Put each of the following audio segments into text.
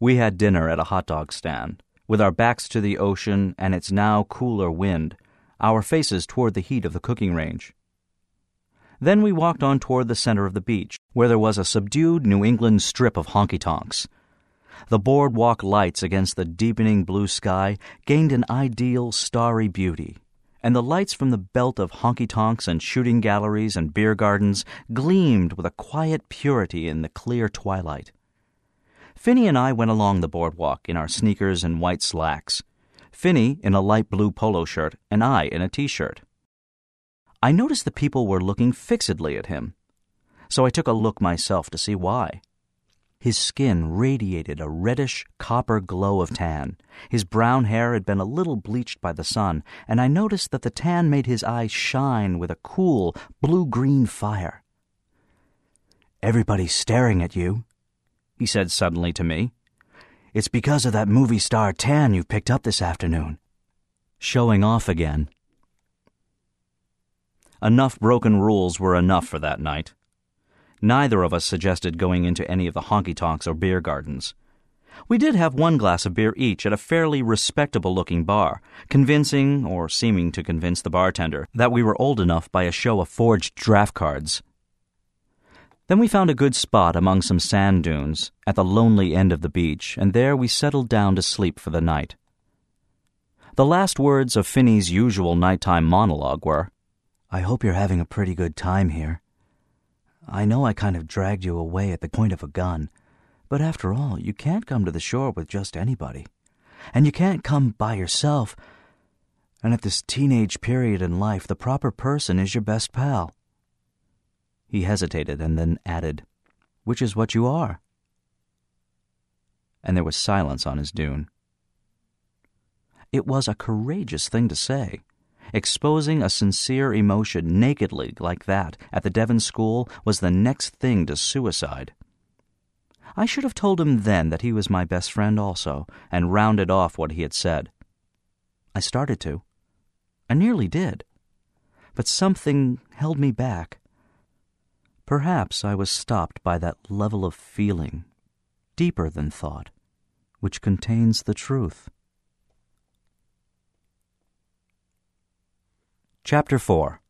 We had dinner at a hot dog stand, with our backs to the ocean and its now cooler wind, our faces toward the heat of the cooking range. Then we walked on toward the center of the beach, where there was a subdued New England strip of honky-tonks. The boardwalk lights against the deepening blue sky gained an ideal starry beauty, and the lights from the belt of honky-tonks and shooting galleries and beer gardens gleamed with a quiet purity in the clear twilight. Finney and I went along the boardwalk in our sneakers and white slacks, Finney in a light blue polo shirt and I in a T-shirt. I noticed the people were looking fixedly at him, so I took a look myself to see why. His skin radiated a reddish copper glow of tan. His brown hair had been a little bleached by the sun, and I noticed that the tan made his eyes shine with a cool, blue-green fire. "Everybody's staring at you," he said suddenly to me. "It's because of that movie star tan you picked up this afternoon." Showing off again. Enough broken rules were enough for that night. Neither of us suggested going into any of the honky-tonks or beer gardens. We did have one glass of beer each at a fairly respectable-looking bar, convincing, or seeming to convince the bartender, that we were old enough by a show of forged draft cards. Then we found a good spot among some sand dunes at the lonely end of the beach, and there we settled down to sleep for the night. The last words of Finney's usual nighttime monologue were, "I hope you're having a pretty good time here. I know I kind of dragged you away at the point of a gun, but after all, you can't come to the shore with just anybody. And you can't come by yourself. And at this teenage period in life, the proper person is your best pal." He hesitated and then added, "Which is what you are." And there was silence on his dune. It was a courageous thing to say. Exposing a sincere emotion nakedly like that at the Devon School was the next thing to suicide. I should have told him then that he was my best friend also, and rounded off what he had said. I started to. I nearly did. But something held me back. Perhaps I was stopped by that level of feeling, deeper than thought, which contains the truth. Chapter 4.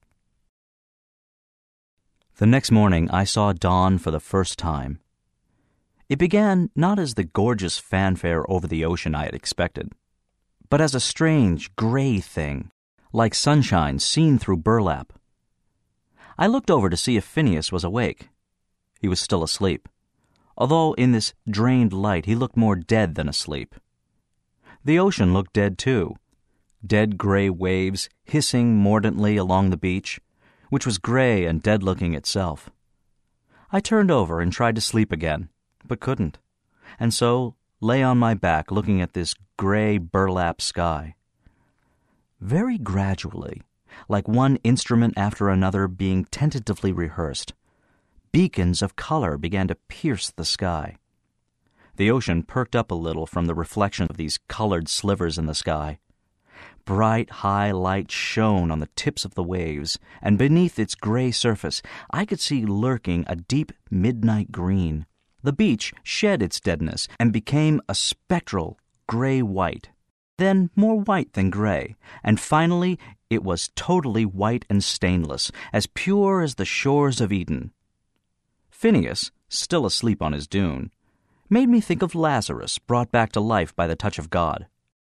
The next morning I saw dawn for the first time. It began not as the gorgeous fanfare over the ocean I had expected, but as a strange, gray thing, like sunshine seen through burlap. I looked over to see if Phineas was awake. He was still asleep, although in this drained light he looked more dead than asleep. The ocean looked dead too. Dead gray waves hissing mordantly along the beach, which was gray and dead-looking itself. I turned over and tried to sleep again, but couldn't, and so lay on my back looking at this gray burlap sky. Very gradually, like one instrument after another being tentatively rehearsed, beacons of color began to pierce the sky. The ocean perked up a little from the reflection of these colored slivers in the sky. Bright, high light shone on the tips of the waves, and beneath its gray surface I could see lurking a deep midnight green. The beach shed its deadness and became a spectral gray-white, then more white than gray, and finally it was totally white and stainless, as pure as the shores of Eden. Phineas, still asleep on his dune, made me think of Lazarus brought back to life by the touch of God.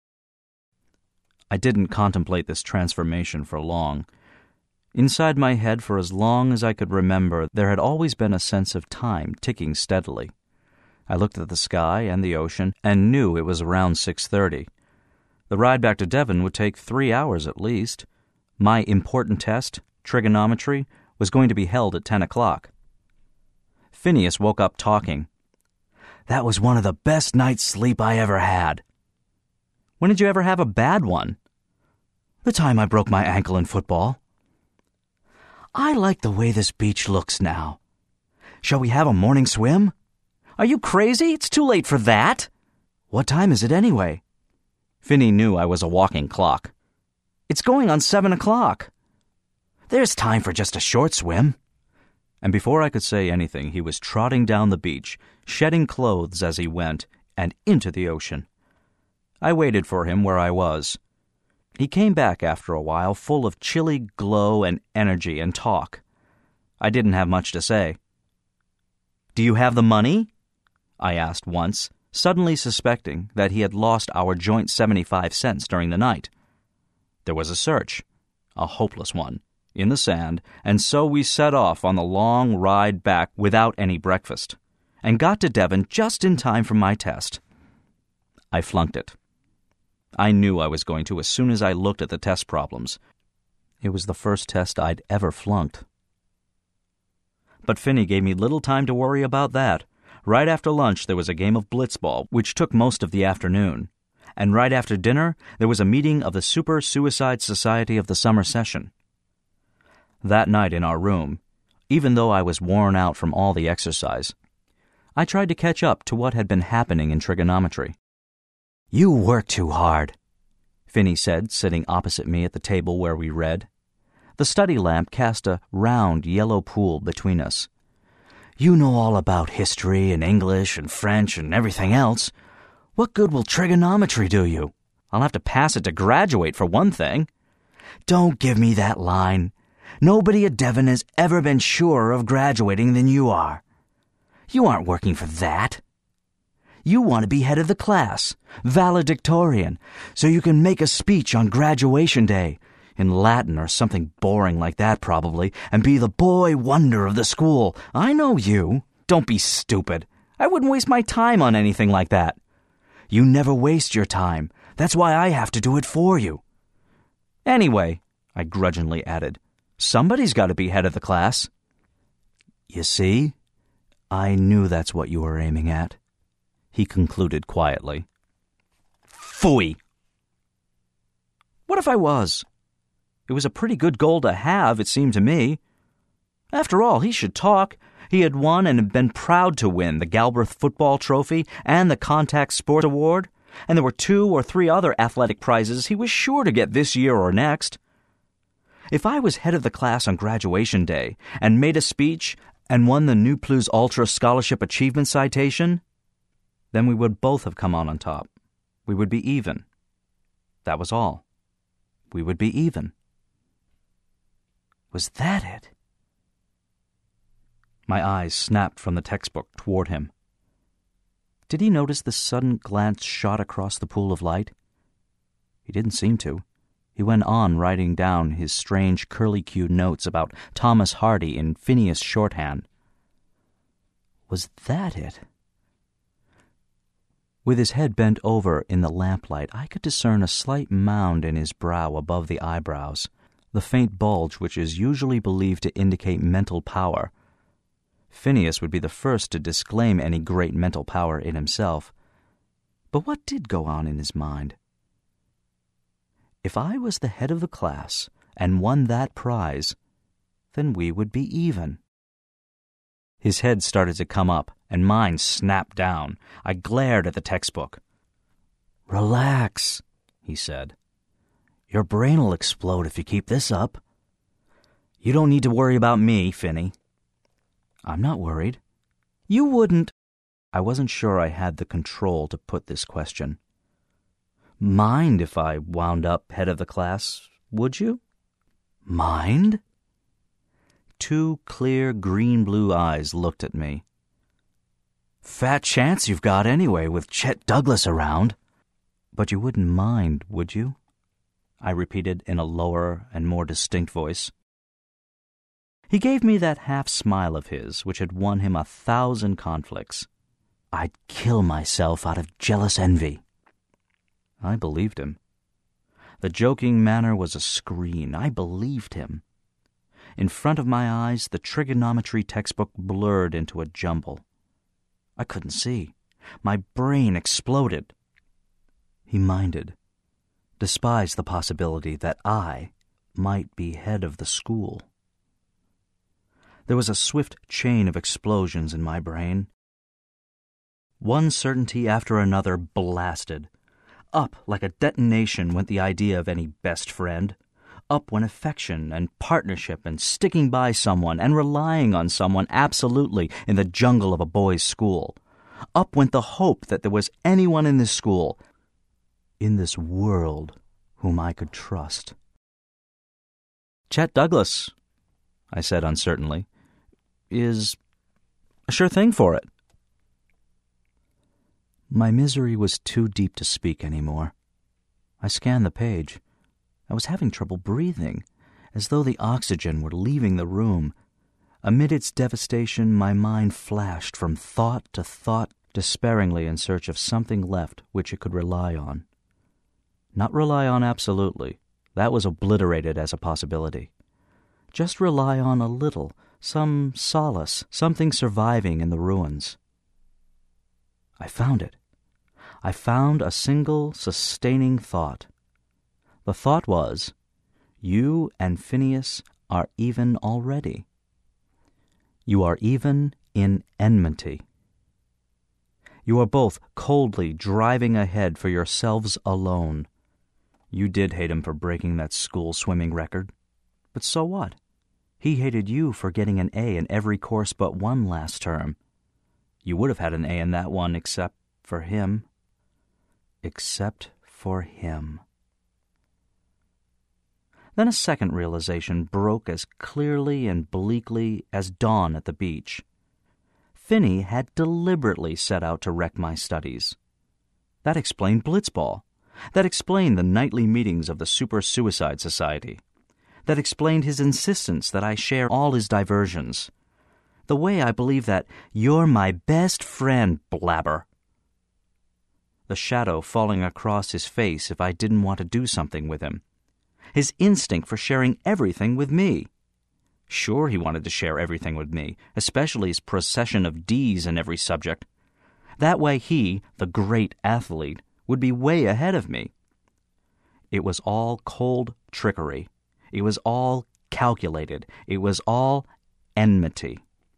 I didn't contemplate this transformation for long. Inside my head, for as long as I could remember, there had always been a sense of time ticking steadily. I looked at the sky and the ocean and knew it was around 6:30. The ride back to Devon would take 3 hours at least. My important test, trigonometry, was going to be held at 10 o'clock. Phineas woke up talking. "That was one of the best nights' sleep I ever had." "When did you ever have a bad one?" "The time I broke my ankle in football." "I like the way this beach looks now. Shall we have a morning swim?" "Are you crazy? It's too late for that." "What time is it anyway?" Finney knew I was a walking clock. "It's going on 7 o'clock. "There's time for just a short swim." And before I could say anything, he was trotting down the beach, shedding clothes as he went, and into the ocean. I waited for him where I was. He came back after a while, full of chilly glow and energy and talk. I didn't have much to say. "Do you have the money?" I asked once, suddenly suspecting that he had lost our joint 75 cents during the night. There was a search, a hopeless one, in the sand, and so we set off on the long ride back without any breakfast, and got to Devon just in time for my test. I flunked it. I knew I was going to as soon as I looked at the test problems. It was the first test I'd ever flunked. But Finney gave me little time to worry about that. Right after lunch, there was a game of blitzball, which took most of the afternoon. And right after dinner, there was a meeting of the Super Suicide Society of the summer session. That night in our room, even though I was worn out from all the exercise, I tried to catch up to what had been happening in trigonometry. "You work too hard," Finney said, sitting opposite me at the table where we read. The study lamp cast a round yellow pool between us. "You know all about history and English and French and everything else. What good will trigonometry do you? I'll have to pass it to graduate for one thing." "Don't give me that line. Nobody at Devon has ever been surer of graduating than you are. You aren't working for that. You want to be head of the class, valedictorian, so you can make a speech on graduation day, in Latin or something boring like that probably, and be the boy wonder of the school. I know you. Don't be stupid. I wouldn't waste my time on anything like that. You never waste your time. That's why I have to do it for you. Anyway," I grudgingly added, "somebody's got to be head of the class." "You see? I knew that's what you were aiming at," he concluded quietly. "Phooey!" What if I was? It was a pretty good goal to have, it seemed to me. After all, he should talk. He had won and had been proud to win the Galbraith Football Trophy and the Contact Sport Award, and there were 2 or 3 other athletic prizes he was sure to get this year or next. If I was head of the class on graduation day and made a speech and won the Nu Plus Ultra Scholarship Achievement Citation, then we would both have come on top. We would be even. That was all. We would be even. Was that it? My eyes snapped from the textbook toward him. Did he notice the sudden glance shot across the pool of light? He didn't seem to. He went on writing down his strange curly-cued notes about Thomas Hardy in Phineas shorthand. Was that it? With his head bent over in the lamplight, I could discern a slight mound in his brow above the eyebrows, the faint bulge which is usually believed to indicate mental power. Phineas would be the first to disclaim any great mental power in himself. But what did go on in his mind? If I was the head of the class and won that prize, then we would be even. His head started to come up, and mine snapped down. I glared at the textbook. "Relax," he said. "Your brain'll explode if you keep this up." "You don't need to worry about me, Finney." "I'm not worried." "You wouldn't—" I wasn't sure I had the control to put this question. "Mind if I wound up head of the class, would you?" "Mind?" 2 clear green-blue eyes looked at me. "Fat chance you've got anyway with Chet Douglas around." "But you wouldn't mind, would you?" I repeated in a lower and more distinct voice. He gave me that half-smile of his which had won him 1,000 conflicts. "I'd kill myself out of jealous envy." I believed him. The joking manner was a screen. I believed him. In front of my eyes, the trigonometry textbook blurred into a jumble. I couldn't see. My brain exploded. He minded, despised the possibility that I might be head of the school. There was a swift chain of explosions in my brain. One certainty after another blasted. Up like a detonation went the idea of any best friend. Up went affection and partnership and sticking by someone and relying on someone absolutely in the jungle of a boys' school. Up went the hope that there was anyone in this school, in this world, whom I could trust. "Chet Douglas," I said uncertainly, "is a sure thing for it." My misery was too deep to speak anymore. I scanned the page. I was having trouble breathing, as though the oxygen were leaving the room. Amid its devastation, my mind flashed from thought to thought, despairingly in search of something left which it could rely on. Not rely on absolutely. That was obliterated as a possibility. Just rely on a little, some solace, something surviving in the ruins. I found it. I found a single sustaining thought. The thought was, you and Phineas are even already. You are even in enmity. You are both coldly driving ahead for yourselves alone. You did hate him for breaking that school swimming record. But so what? He hated you for getting an A in every course but one last term. You would have had an A in that one except for him. Except for him. Then a second realization broke as clearly and bleakly as dawn at the beach. Finney had deliberately set out to wreck my studies. That explained Blitzball. That explained the nightly meetings of the Super Suicide Society. That explained his insistence that I share all his diversions. The way I believe that "you're my best friend," blabber. The shadow falling across his face if I didn't want to do something with him. His instinct for sharing everything with me. Sure, he wanted to share everything with me, especially his procession of D's in every subject. That way he, the great athlete, would be way ahead of me. It was all cold trickery. It was all calculated. It was all enmity.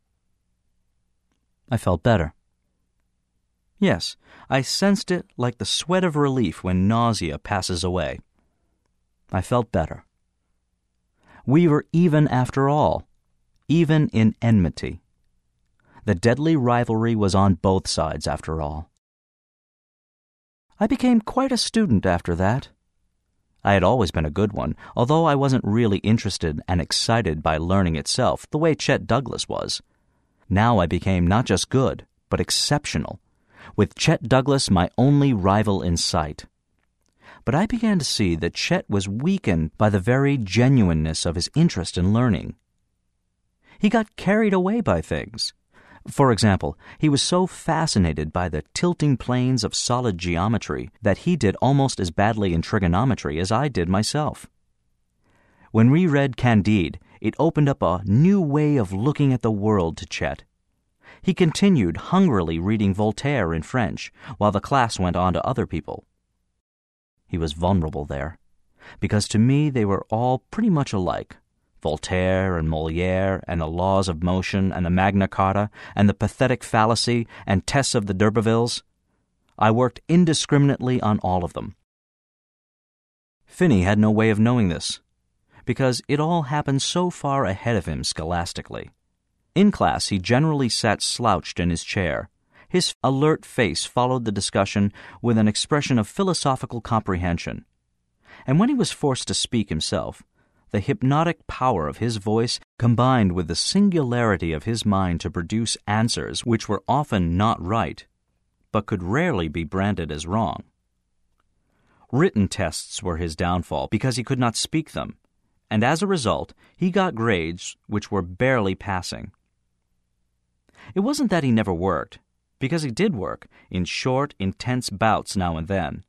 I felt better. Yes, I sensed it like the sweat of relief when nausea passes away. I felt better. We were even after all, even in enmity. The deadly rivalry was on both sides after all. I became quite a student after that. I had always been a good one, although I wasn't really interested and excited by learning itself the way Chet Douglas was. Now I became not just good, but exceptional, with Chet Douglas my only rival in sight. But I began to see that Chet was weakened by the very genuineness of his interest in learning. He got carried away by things. For example, he was so fascinated by the tilting planes of solid geometry that he did almost as badly in trigonometry as I did myself. When we read Candide, it opened up a new way of looking at the world to Chet. He continued hungrily reading Voltaire in French, while the class went on to other people. He was vulnerable there, because to me they were all pretty much alike. Voltaire and Molière and the laws of motion and the Magna Carta and the pathetic fallacy and tests of the d'Urbervilles. I worked indiscriminately on all of them. Finney had no way of knowing this, because it all happened so far ahead of him scholastically. In class, he generally sat slouched in his chair. His alert face followed the discussion with an expression of philosophical comprehension. And when he was forced to speak himself, the hypnotic power of his voice combined with the singularity of his mind to produce answers which were often not right, but could rarely be branded as wrong. Written tests were his downfall because he could not speak them, and as a result, he got grades which were barely passing. It wasn't that he never worked, because he did work in short, intense bouts now and then.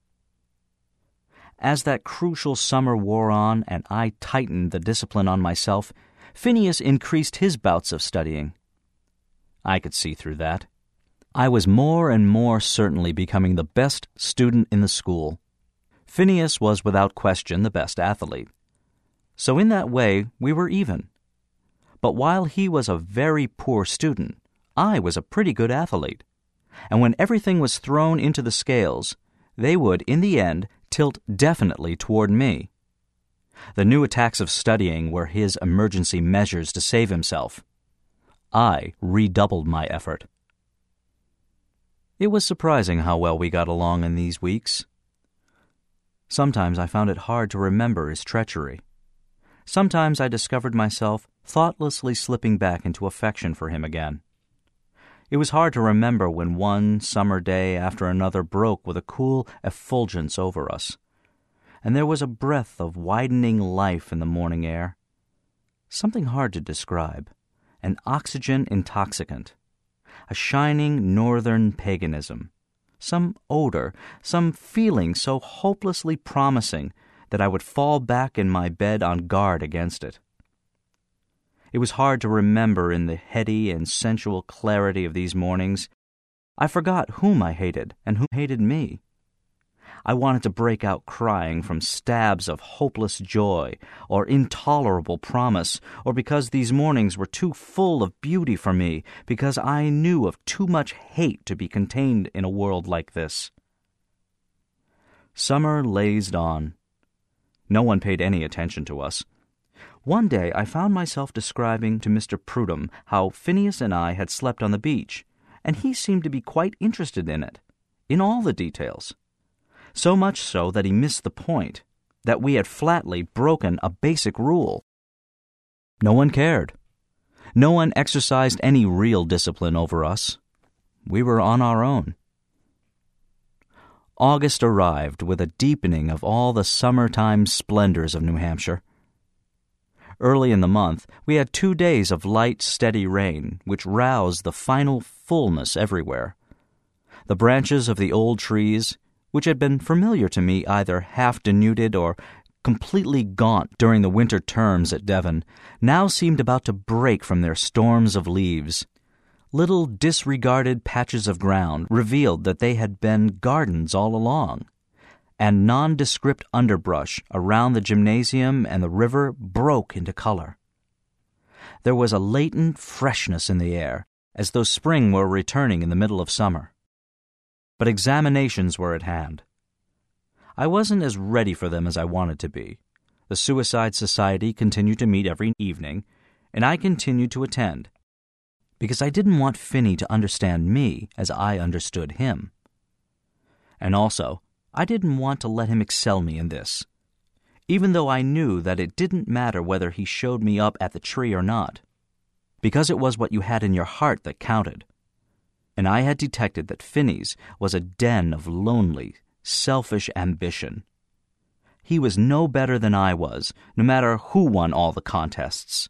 As that crucial summer wore on and I tightened the discipline on myself, Phineas increased his bouts of studying. I could see through that. I was more and more certainly becoming the best student in the school. Phineas was without question the best athlete. So in that way, we were even. But while he was a very poor student, I was a pretty good athlete. And when everything was thrown into the scales, they would, in the end, tilt definitely toward me. The new attacks of studying were his emergency measures to save himself. I redoubled my effort. It was surprising how well we got along in these weeks. Sometimes I found it hard to remember his treachery. Sometimes I discovered myself thoughtlessly slipping back into affection for him again. It was hard to remember when one summer day after another broke with a cool effulgence over us, and there was a breath of widening life in the morning air. Something hard to describe, an oxygen intoxicant, a shining northern paganism, some odor, some feeling so hopelessly promising that I would fall back in my bed on guard against it. It was hard to remember in the heady and sensual clarity of these mornings. I forgot whom I hated and who hated me. I wanted to break out crying from stabs of hopeless joy or intolerable promise, or because these mornings were too full of beauty for me, because I knew of too much hate to be contained in a world like this. Summer lazed on. No one paid any attention to us. One day I found myself describing to Mr. Prudhomme how Phineas and I had slept on the beach, and he seemed to be quite interested in it, in all the details. So much so that he missed the point, that we had flatly broken a basic rule. No one cared. No one exercised any real discipline over us. We were on our own. August arrived with a deepening of all the summertime splendors of New Hampshire. Early in the month, we had 2 days of light, steady rain, which roused the final fullness everywhere. The branches of the old trees, which had been familiar to me either half-denuded or completely gaunt during the winter terms at Devon, now seemed about to break from their storms of leaves. Little disregarded patches of ground revealed that they had been gardens all along, and nondescript underbrush around the gymnasium and the river broke into color. There was a latent freshness in the air, as though spring were returning in the middle of summer. But examinations were at hand. I wasn't as ready for them as I wanted to be. The Suicide Society continued to meet every evening, and I continued to attend, because I didn't want Finney to understand me as I understood him. And also, I didn't want to let him excel me in this, even though I knew that it didn't matter whether he showed me up at the tree or not, because it was what you had in your heart that counted. And I had detected that Finney's was a den of lonely, selfish ambition. He was no better than I was, no matter who won all the contests.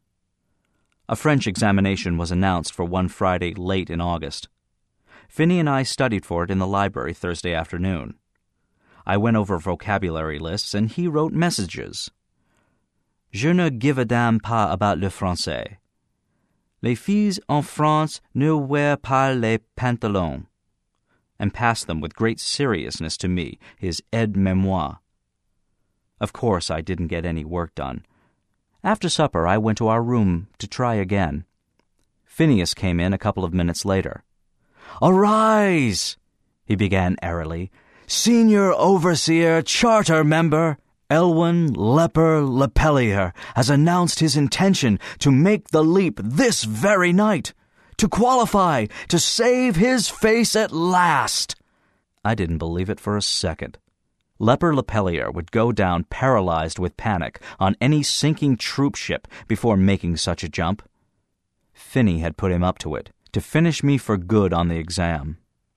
A French examination was announced for one Friday late in August. Finney and I studied for it in the library Thursday afternoon. I went over vocabulary lists, and he wrote messages. Je ne give a damn pas about le français. Les filles en France ne wear pas les pantalons, and passed them with great seriousness to me, his aide-mémoire. Of course, I didn't get any work done. After supper, I went to our room to try again. Phineas came in a couple of minutes later. "Arise!" he began airily. "Senior Overseer Charter Member Elwyn Leper Lepellier has announced his intention to make the leap this very night, to qualify, to save his face at last." I didn't believe it for a second. Leper Lepellier would go down paralyzed with panic on any sinking troop ship before making such a jump. Finney had put him up to it, to finish me for good on the exam.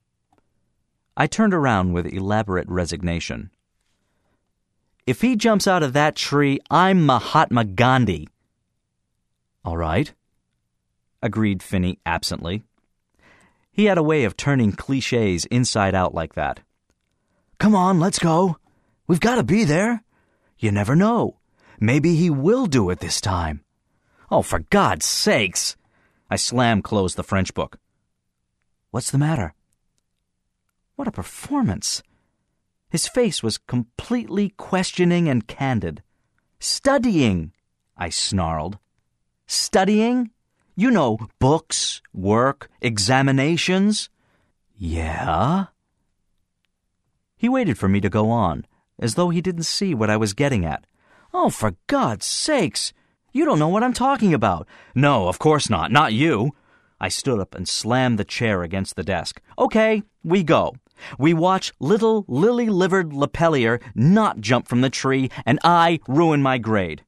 I turned around with elaborate resignation. "If he jumps out of that tree, I'm Mahatma Gandhi." "All right," agreed Finney absently. He had a way of turning clichés inside out like that. "Come on, let's go. We've got to be there. You never know. Maybe he will do it this time." "Oh, for God's sakes!" I slammed closed the French book. "What's the matter?" What a performance! His face was completely questioning and candid. "Studying," I snarled. "Studying? You know, books, work, examinations." "Yeah?" He waited for me to go on, as though he didn't see what I was getting at. "Oh, for God's sakes! You don't know what I'm talking about." "No, of course not. Not you." I stood up and slammed the chair against the desk. Okay, we go. We watch little lily-livered Lepellier not jump from the tree, and I ruin my grade.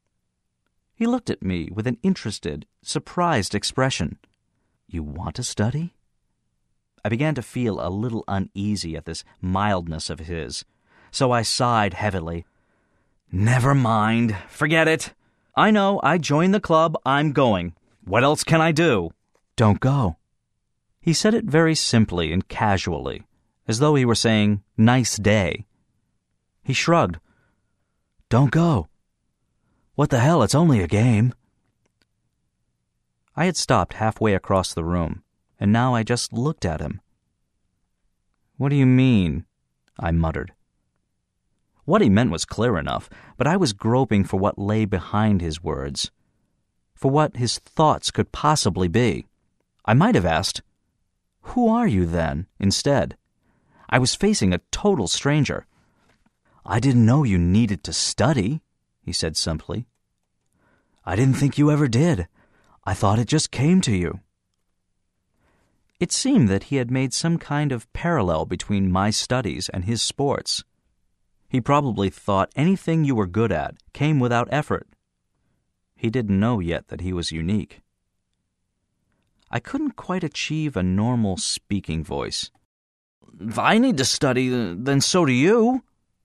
He looked at me with an interested, surprised expression. You want to study? I began to feel a little uneasy at this mildness of his, so I sighed heavily. Never mind. Forget it. I know. I joined the club. I'm going. What else can I do? Don't go. He said it very simply and casually, as though he were saying, nice day. He shrugged. Don't go. What the hell, it's only a game. I had stopped halfway across the room, and now I just looked at him. What do you mean? I muttered. What he meant was clear enough, but I was groping for what lay behind his words, for what his thoughts could possibly be. I might have asked, Who are you, then, instead? I was facing a total stranger. I didn't know you needed to study, he said simply. I didn't think you ever did. I thought it just came to you. It seemed that he had made some kind of parallel between my studies and his sports. He probably thought anything you were good at came without effort. He didn't know yet that he was unique. I couldn't quite achieve a normal speaking voice. If I need to study, then so do you.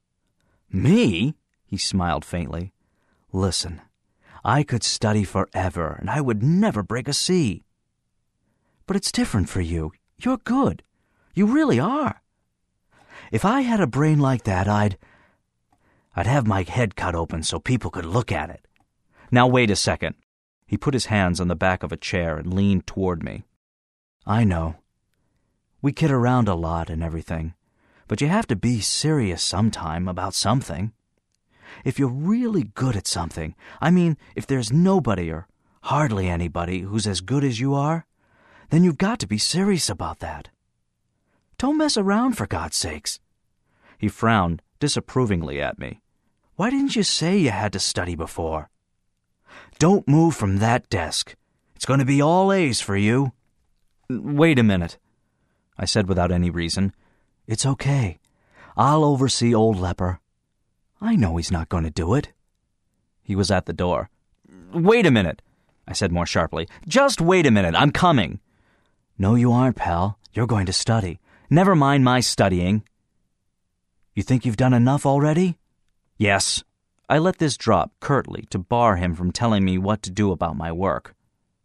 Me? He smiled faintly. Listen, I could study forever, and I would never break a C. But it's different for you. You're good. You really are. If I had a brain like that, I'd have my head cut open so people could look at it. Now wait a second. He put his hands on the back of a chair and leaned toward me. I know. We kid around a lot and everything, but you have to be serious sometime about something. If you're really good at something, I mean, if there's nobody or hardly anybody who's as good as you are, then you've got to be serious about that. Don't mess around, for God's sakes. He frowned disapprovingly at me. Why didn't you say you had to study before? Don't move from that desk. It's going to be all A's for you. Wait a minute, I said without any reason. It's okay. I'll oversee old Leper. I know he's not going to do it. He was at the door. Wait a minute, I said more sharply. Just wait a minute. I'm coming. No, you aren't, pal. You're going to study. Never mind my studying. You think you've done enough already? Yes. I let this drop curtly to bar him from telling me what to do about my work.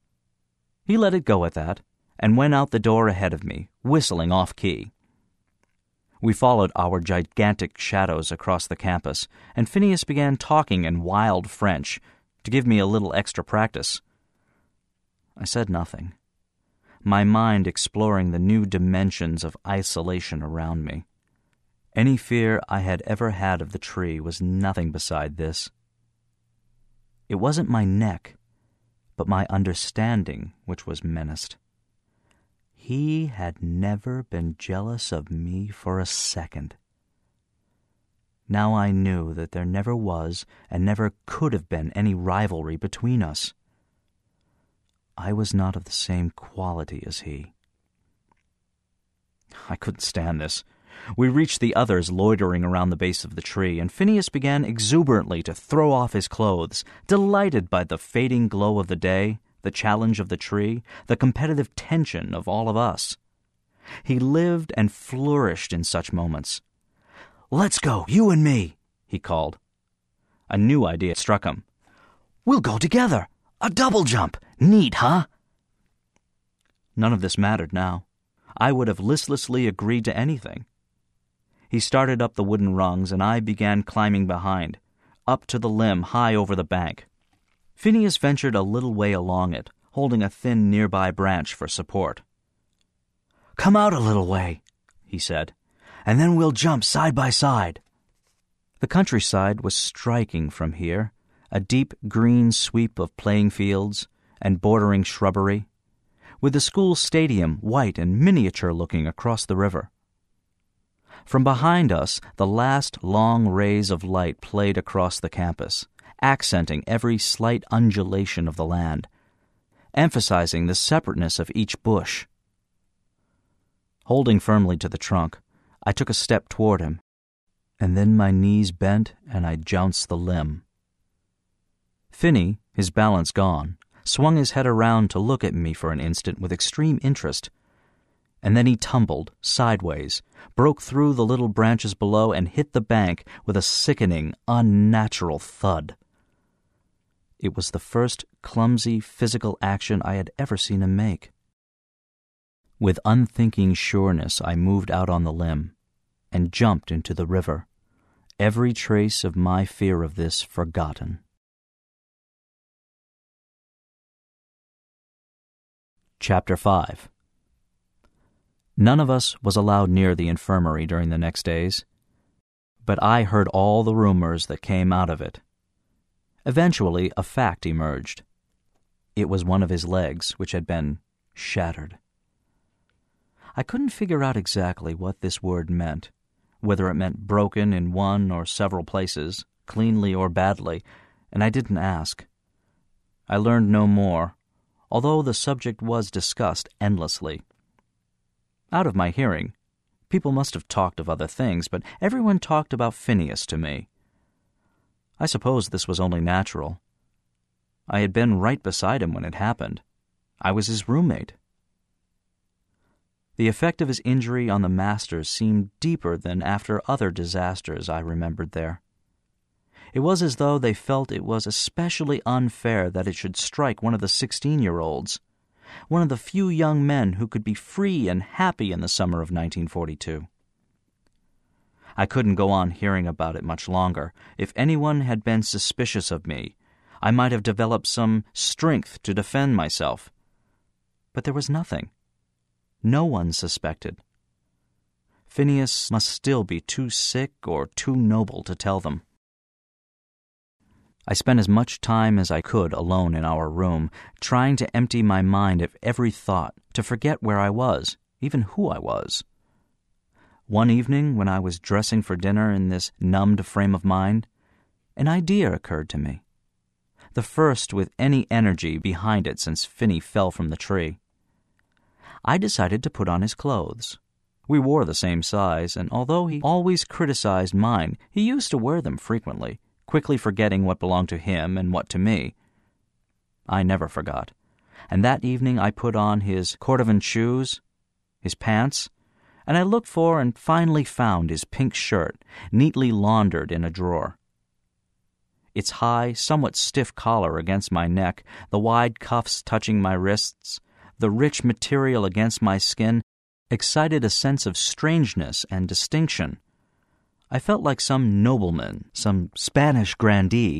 He let it go at that and went out the door ahead of me, whistling off-key. We followed our gigantic shadows across the campus, and Phineas began talking in wild French to give me a little extra practice. I said nothing, my mind exploring the new dimensions of isolation around me. Any fear I had ever had of the tree was nothing beside this. It wasn't my neck, but my understanding which was menaced. He had never been jealous of me for a second. Now I knew that there never was and never could have been any rivalry between us. I was not of the same quality as he. I couldn't stand this. We reached the others loitering around the base of the tree, and Phineas began exuberantly to throw off his clothes, delighted by the fading glow of the day, the challenge of the tree, the competitive tension of all of us. He lived and flourished in such moments. Let's go, you and me, he called. A new idea struck him. We'll go together. A double jump. Neat, huh? None of this mattered now. I would have listlessly agreed to anything. He started up the wooden rungs, and I began climbing behind, up to the limb high over the bank. Phineas ventured a little way along it, holding a thin nearby branch for support. Come out a little way, he said, and then we'll jump side by side. The countryside was striking from here, a deep green sweep of playing fields and bordering shrubbery, with the school stadium white and miniature-looking across the river. From behind us, the last long rays of light played across the campus, accenting every slight undulation of the land, emphasizing the separateness of each bush. Holding firmly to the trunk, I took a step toward him, and then my knees bent and I jounced the limb. Finney, his balance gone, swung his head around to look at me for an instant with extreme interest, and then he tumbled sideways, broke through the little branches below, and hit the bank with a sickening, unnatural thud. It was the first clumsy physical action I had ever seen him make. With unthinking sureness, I moved out on the limb and jumped into the river, every trace of my fear of this forgotten. Chapter 5. None of us was allowed near the infirmary during the next days, but I heard all the rumors that came out of it. Eventually, a fact emerged. It was one of his legs which had been shattered. I couldn't figure out exactly what this word meant, whether it meant broken in one or several places, cleanly or badly, and I didn't ask. I learned no more, although the subject was discussed endlessly. Out of my hearing, people must have talked of other things, but everyone talked about Phineas to me. I suppose this was only natural. I had been right beside him when it happened. I was his roommate. The effect of his injury on the masters seemed deeper than after other disasters I remembered there. It was as though they felt it was especially unfair that it should strike one of the 16-year-olds, one of the few young men who could be free and happy in the summer of 1942. I couldn't go on hearing about it much longer. If anyone had been suspicious of me, I might have developed some strength to defend myself. But there was nothing. No one suspected. Phineas must still be too sick or too noble to tell them. I spent as much time as I could alone in our room, trying to empty my mind of every thought, to forget where I was, even who I was. One evening, when I was dressing for dinner in this numbed frame of mind, an idea occurred to me, the first with any energy behind it since Finney fell from the tree. I decided to put on his clothes. We wore the same size, and although he always criticized mine, he used to wear them frequently, quickly forgetting what belonged to him and what to me. I never forgot, and that evening I put on his cordovan shoes, his pants, and I looked for and finally found his pink shirt, neatly laundered in a drawer. Its high, somewhat stiff collar against my neck, the wide cuffs touching my wrists, the rich material against my skin, excited a sense of strangeness and distinction. I felt like some nobleman, some Spanish grandee.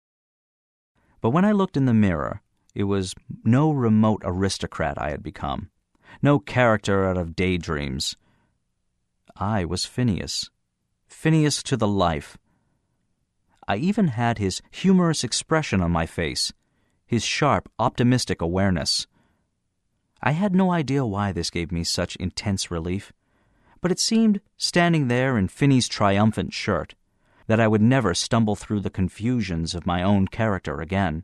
But when I looked in the mirror, it was no remote aristocrat I had become, no character out of daydreams. I was Phineas. Phineas to the life. I even had his humorous expression on my face, his sharp, optimistic awareness. I had no idea why this gave me such intense relief, but it seemed, standing there in Finney's triumphant shirt, that I would never stumble through the confusions of my own character again.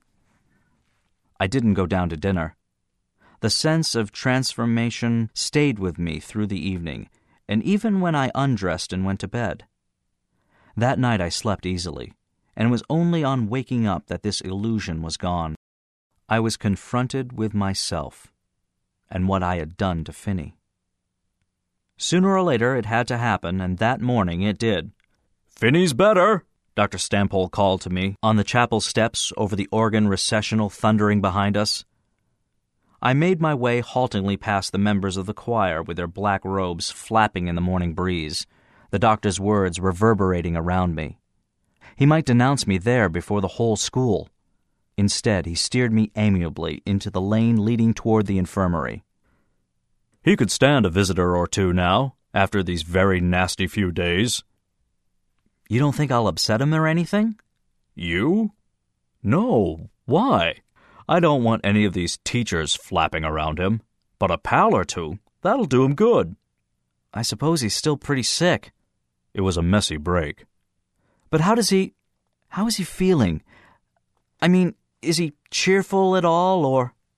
I didn't go down to dinner. The sense of transformation stayed with me through the evening, and even when I undressed and went to bed. That night I slept easily, and it was only on waking up that this illusion was gone. I was confronted with myself and what I had done to Finney. Sooner or later it had to happen, and that morning it did. "Finney's better," Dr. Stampole called to me on the chapel steps over the organ recessional thundering behind us. I made my way haltingly past the members of the choir with their black robes flapping in the morning breeze, the doctor's words reverberating around me. He might denounce me there before the whole school. Instead, he steered me amiably into the lane leading toward the infirmary. "He could stand a visitor or two now, after these very nasty few days." "You don't think I'll upset him or anything?" "You? No. Why? I don't want any of these teachers flapping around him. But a pal or two, that'll do him good." "I suppose he's still pretty sick." "It was a messy break." "But how is he feeling? I mean, is he cheerful at all, or—"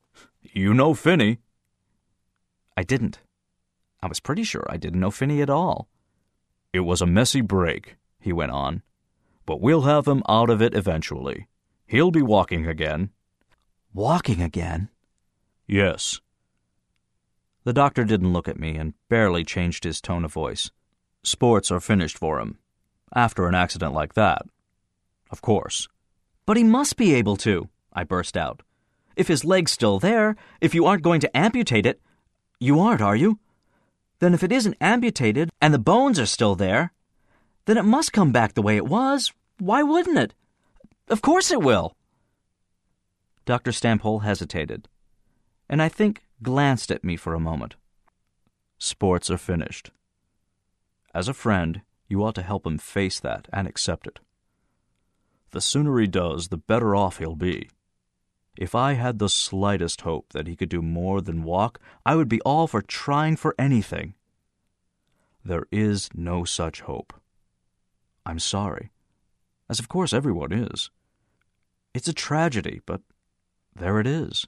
You know Finney. I didn't. I was pretty sure I didn't know Finney at all. It was a messy break, he went on, but we'll have him out of it eventually. He'll be walking again. Walking again? Yes. The doctor didn't look at me and barely changed his tone of voice. Sports are finished for him. After an accident like that. Of course. But he must be able to, I burst out. If his leg's still there, if you aren't going to amputate it, you aren't, are you? Then if it isn't amputated and the bones are still there, then it must come back the way it was. Why wouldn't it? Of course it will. Dr. Stampole hesitated, and I think glanced at me for a moment. Sports are finished. As a friend, you ought to help him face that and accept it. The sooner he does, the better off he'll be. If I had the slightest hope that he could do more than walk, I would be all for trying for anything. There is no such hope. I'm sorry, as of course everyone is. It's a tragedy, but there it is.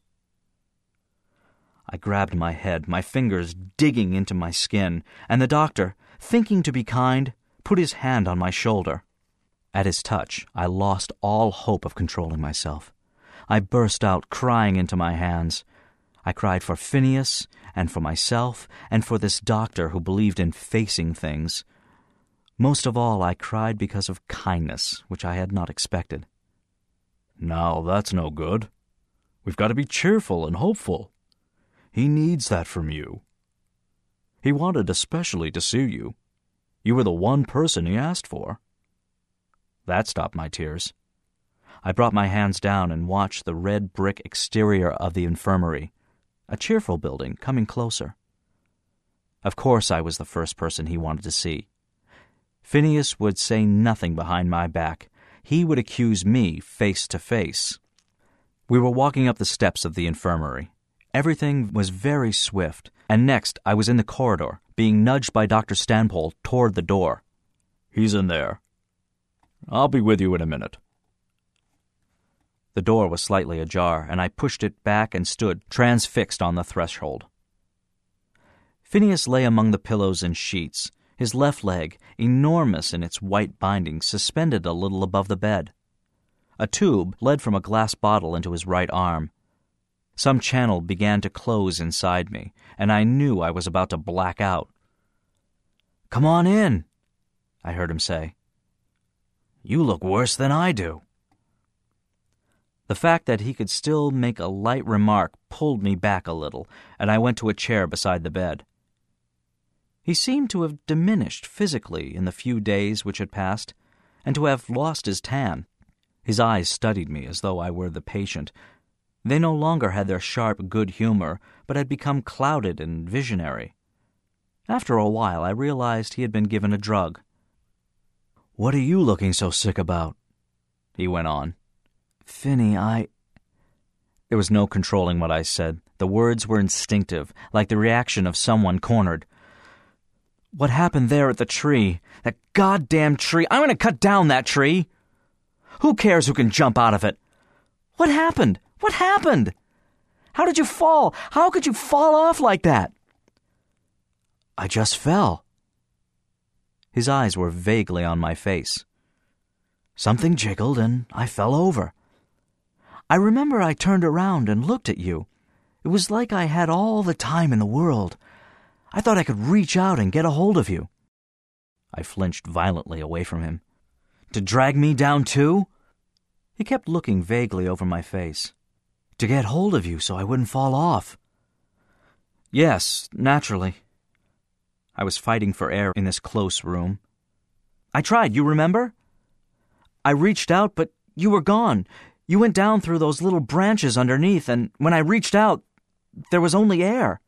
I grabbed my head, my fingers digging into my skin, and the doctor, thinking to be kind, put his hand on my shoulder. At his touch, I lost all hope of controlling myself. I burst out crying into my hands. I cried for Phineas, and for myself, and for this doctor who believed in facing things. Most of all, I cried because of kindness, which I had not expected. Now, that's no good. We've got to be cheerful and hopeful. He needs that from you. He wanted especially to see you. You were the one person he asked for. That stopped my tears. I brought my hands down and watched the red brick exterior of the infirmary, a cheerful building, coming closer. Of course I was the first person he wanted to see. Phineas would say nothing behind my back. He would accuse me face to face. We were walking up the steps of the infirmary. Everything was very swift, and next I was in the corridor, being nudged by Dr. Stampole toward the door. He's in there. I'll be with you in a minute. The door was slightly ajar, and I pushed it back and stood transfixed on the threshold. Phineas lay among the pillows and sheets, his left leg, enormous in its white binding, suspended a little above the bed. A tube led from a glass bottle into his right arm. Some channel began to close inside me, and I knew I was about to black out. "Come on in," I heard him say. "You look worse than I do." The fact that he could still make a light remark pulled me back a little, and I went to a chair beside the bed. He seemed to have diminished physically in the few days which had passed, and to have lost his tan. His eyes studied me as though I were the patient. They no longer had their sharp good humor, but had become clouded and visionary. After a while, I realized he had been given a drug. "What are you looking so sick about?" he went on. "Finney, There was no controlling what I said. The words were instinctive, like the reaction of someone cornered. "What happened there at the tree? That goddamn tree! I'm going to cut down that tree! Who cares who can jump out of it? What happened? What happened? How did you fall? How could you fall off like that?" "I just fell." His eyes were vaguely on my face. "Something jiggled and I fell over. I remember I turned around and looked at you. It was like I had all the time in the world. I thought I could reach out and get a hold of you." I flinched violently away from him. "To drag me down too?" He kept looking vaguely over my face. "To get hold of you so I wouldn't fall off." "Yes, naturally." I was fighting for air in this close room. "I tried, you remember? I reached out, but you were gone. You went down through those little branches underneath, and when I reached out, there was only air.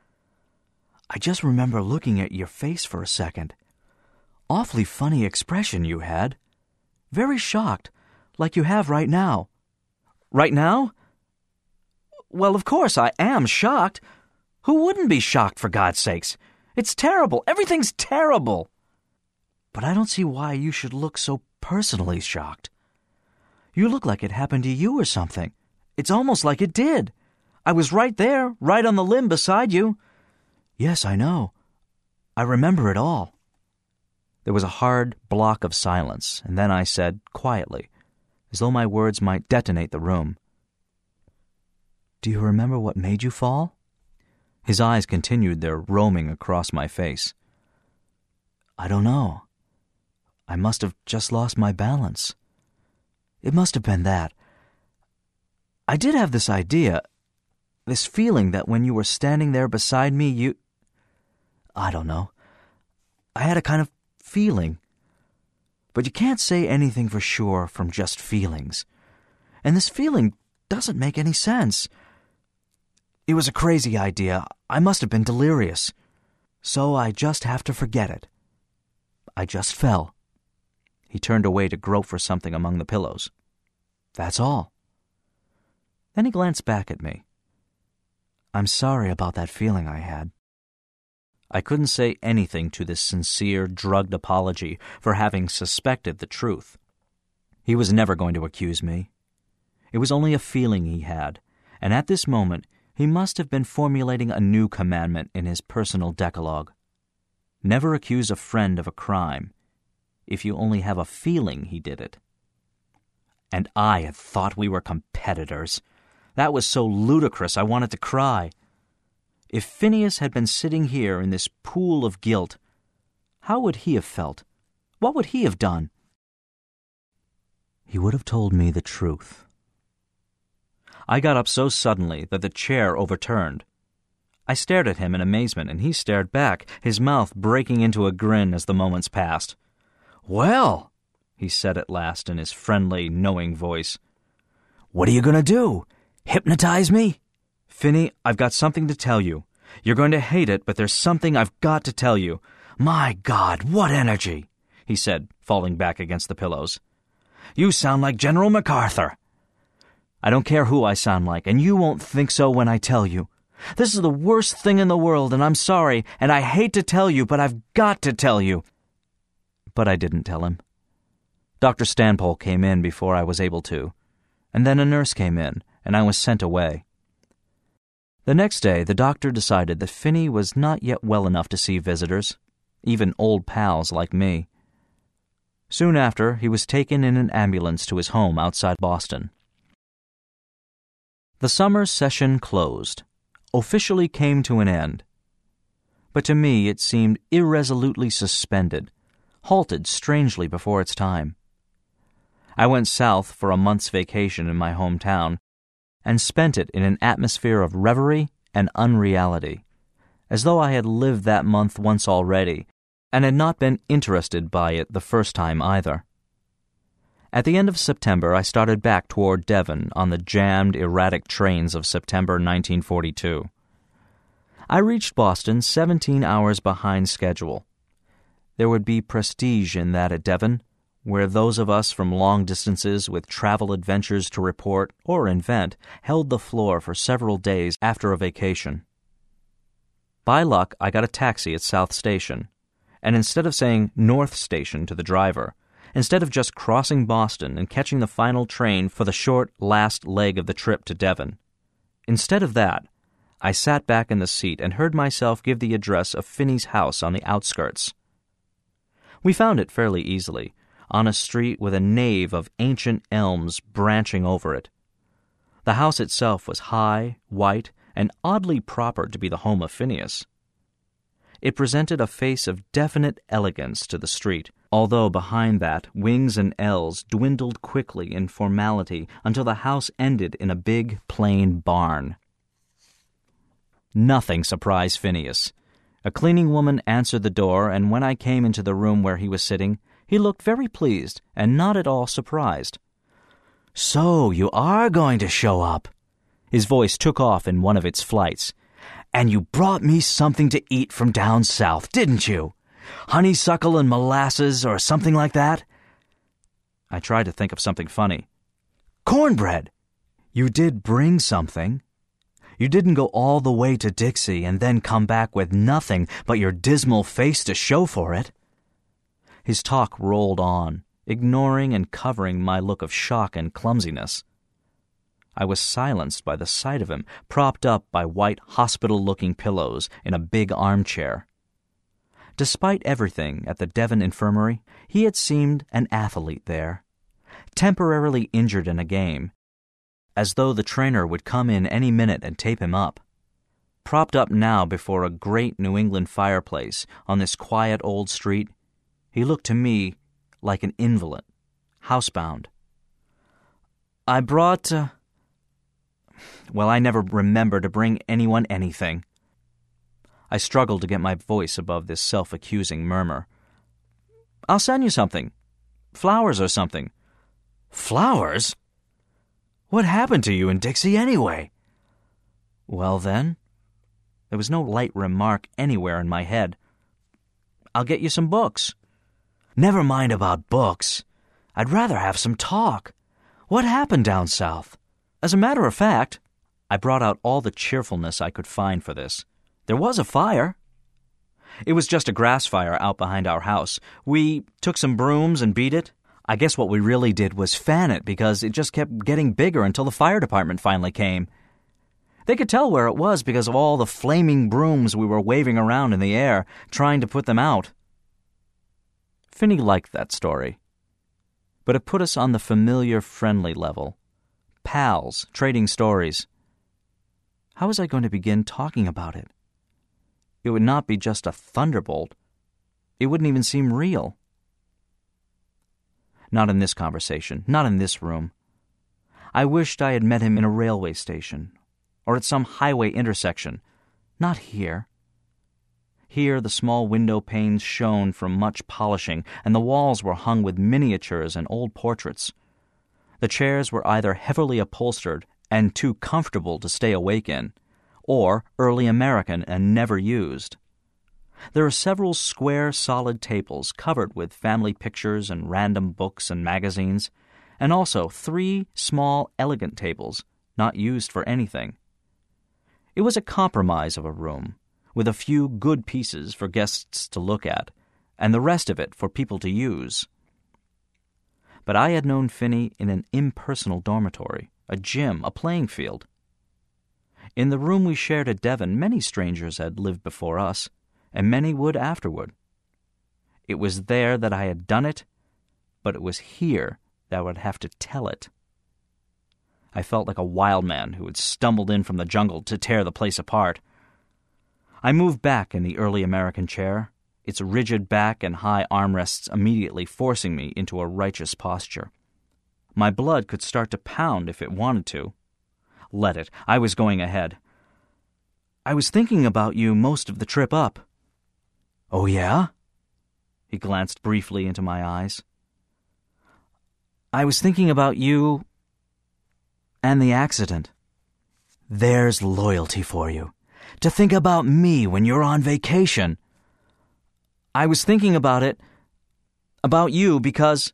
I just remember looking at your face for a second. Awfully funny expression you had. Very shocked, like you have right now." "Right now? Well, of course I am shocked. Who wouldn't be shocked, for God's sakes? It's terrible. Everything's terrible." "But I don't see why you should look so personally shocked. You look like it happened to you or something. It's almost like it did. I was right there, right on the limb beside you." "Yes, I know. I remember it all." There was a hard block of silence, and then I said, quietly, as though my words might detonate the room, "Do you remember what made you fall?" His eyes continued their roaming across my face. "I don't know. I must have just lost my balance. It must have been that. I did have this idea, this feeling that when you were standing there beside me, I don't know. I had a kind of feeling. But you can't say anything for sure from just feelings. And this feeling doesn't make any sense. It was a crazy idea. I must have been delirious. So I just have to forget it. I just fell." He turned away to grope for something among the pillows. "That's all." Then he glanced back at me. "I'm sorry about that feeling I had." I couldn't say anything to this sincere, drugged apology for having suspected the truth. He was never going to accuse me. It was only a feeling he had, and at this moment he must have been formulating a new commandment in his personal decalogue. Never accuse a friend of a crime. If you only have a feeling he did it. And I had thought we were competitors. That was so ludicrous I wanted to cry. If Phineas had been sitting here in this pool of guilt, how would he have felt? What would he have done? He would have told me the truth. I got up so suddenly that the chair overturned. I stared at him in amazement, and he stared back, his mouth breaking into a grin as the moments passed. "Well," he said at last in his friendly, knowing voice, "what are you going to do? Hypnotize me? Finney, I've got something to tell you. You're going to hate it, but there's something I've got to tell you. My God, what energy!" he said, falling back against the pillows. "You sound like General MacArthur." "I don't care who I sound like, and you won't think so when I tell you. This is the worst thing in the world, and I'm sorry, and I hate to tell you, but I've got to tell you." But I didn't tell him. Dr. Stanpole came in before I was able to, and then a nurse came in, and I was sent away. The next day, the doctor decided that Finney was not yet well enough to see visitors, even old pals like me. Soon after, he was taken in an ambulance to his home outside Boston. The summer session closed, officially came to an end. But to me it seemed irresolutely suspended, halted strangely before its time. I went south for a month's vacation in my hometown, and spent it in an atmosphere of reverie and unreality, as though I had lived that month once already, and had not been interested by it the first time either. At the end of September, I started back toward Devon on the jammed, erratic trains of September 1942. I reached Boston 17 hours behind schedule. There would be prestige in that at Devon, where those of us from long distances with travel adventures to report or invent held the floor for several days after a vacation. By luck, I got a taxi at South Station, and instead of saying North Station to the driver, instead of just crossing Boston and catching the final train for the short last leg of the trip to Devon, instead of that, I sat back in the seat and heard myself give the address of Finney's house on the outskirts. We found it fairly easily, on a street with a nave of ancient elms branching over it. The house itself was high, white, and oddly proper to be the home of Phineas. It presented a face of definite elegance to the street, although behind that wings and ells dwindled quickly in formality until the house ended in a big, plain barn. Nothing surprised Phineas. A cleaning woman answered the door, and when I came into the room where he was sitting, he looked very pleased and not at all surprised. "So you are going to show up." His voice took off in one of its flights. "And you brought me something to eat from down south, didn't you? Honeysuckle and molasses or something like that?" I tried to think of something funny. "Cornbread! You did bring something. You didn't go all the way to Dixie and then come back with nothing but your dismal face to show for it." His talk rolled on, ignoring and covering my look of shock and clumsiness. I was silenced by the sight of him, propped up by white hospital-looking pillows in a big armchair. Despite everything at the Devon Infirmary, he had seemed an athlete there, temporarily injured in a game, as though the trainer would come in any minute and tape him up. Propped up now before a great New England fireplace on this quiet old street, he looked to me like an invalid, housebound. I brought, I never remember to bring anyone anything. I struggled to get my voice above this self-accusing murmur. I'll send you something. Flowers or something. Flowers? What happened to you and Dixie anyway? Well then, there was no light remark anywhere in my head. I'll get you some books. Never mind about books. I'd rather have some talk. What happened down south? As a matter of fact, I brought out all the cheerfulness I could find for this. There was a fire. It was just a grass fire out behind our house. We took some brooms and beat it. I guess what we really did was fan it because it just kept getting bigger until the fire department finally came. They could tell where it was because of all the flaming brooms we were waving around in the air, trying to put them out. Finney liked that story, but it put us on the familiar, friendly level. Pals, trading stories. How was I going to begin talking about it? It would not be just a thunderbolt. It wouldn't even seem real. Not in this conversation, not in this room. I wished I had met him in a railway station, or at some highway intersection. Not here. Here the small window panes shone from much polishing, and the walls were hung with miniatures and old portraits. The chairs were either heavily upholstered and too comfortable to stay awake in, or early American and never used. There are several square, solid tables covered with family pictures and random books and magazines, and also 3 small, elegant tables, not used for anything. It was a compromise of a room, with a few good pieces for guests to look at, and the rest of it for people to use. But I had known Finney in an impersonal dormitory, a gym, a playing field. In the room we shared at Devon, many strangers had lived before us, and many would afterward. It was there that I had done it, but it was here that I would have to tell it. I felt like a wild man who had stumbled in from the jungle to tear the place apart. I moved back in the early American chair, its rigid back and high armrests immediately forcing me into a righteous posture. My blood could start to pound if it wanted to. Let it. I was going ahead. I was thinking about you most of the trip up. Oh, yeah? He glanced briefly into my eyes. I was thinking about you and the accident. There's loyalty for you. To think about me when you're on vacation. I was thinking about you because...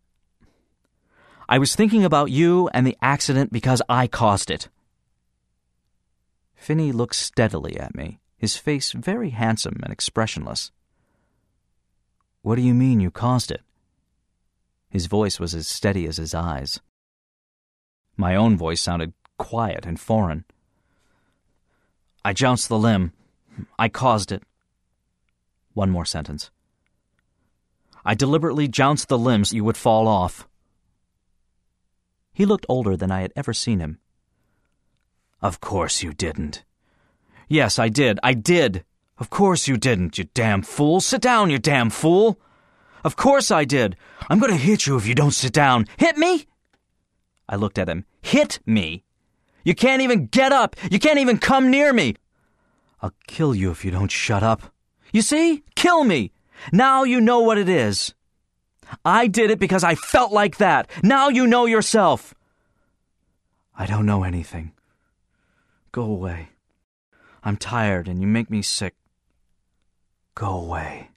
I was thinking about you and the accident because I caused it. Finney looked steadily at me, his face very handsome and expressionless. What do you mean you caused it? His voice was as steady as his eyes. My own voice sounded quiet and foreign. I jounced the limb. I caused it. One more sentence. I deliberately jounced the limbs so you would fall off. He looked older than I had ever seen him. Of course you didn't. Yes, I did. I did. Of course you didn't, you damn fool. Sit down, you damn fool. Of course I did. I'm going to hit you if you don't sit down. Hit me? I looked at him. Hit me? You can't even get up. You can't even come near me. I'll kill you if you don't shut up. You see? Kill me. Now you know what it is. I did it because I felt like that. Now you know yourself. I don't know anything. Go away. I'm tired and you make me sick. Go away.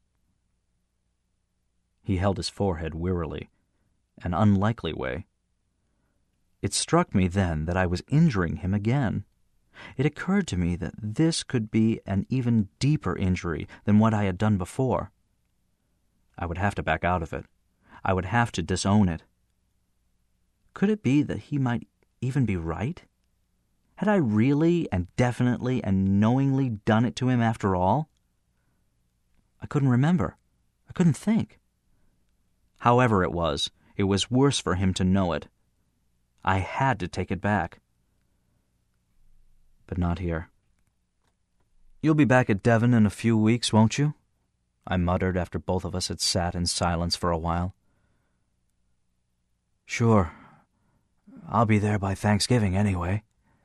He held his forehead wearily, an unlikely way. It struck me then that I was injuring him again. It occurred to me that this could be an even deeper injury than what I had done before. I would have to back out of it. I would have to disown it. Could it be that he might even be right? Had I really and definitely and knowingly done it to him after all? I couldn't remember. I couldn't think. However it was worse for him to know it. I had to take it back. But not here. "You'll be back at Devon in a few weeks, won't you?" I muttered after both of us had sat in silence for a while. "Sure. I'll be there by Thanksgiving anyway."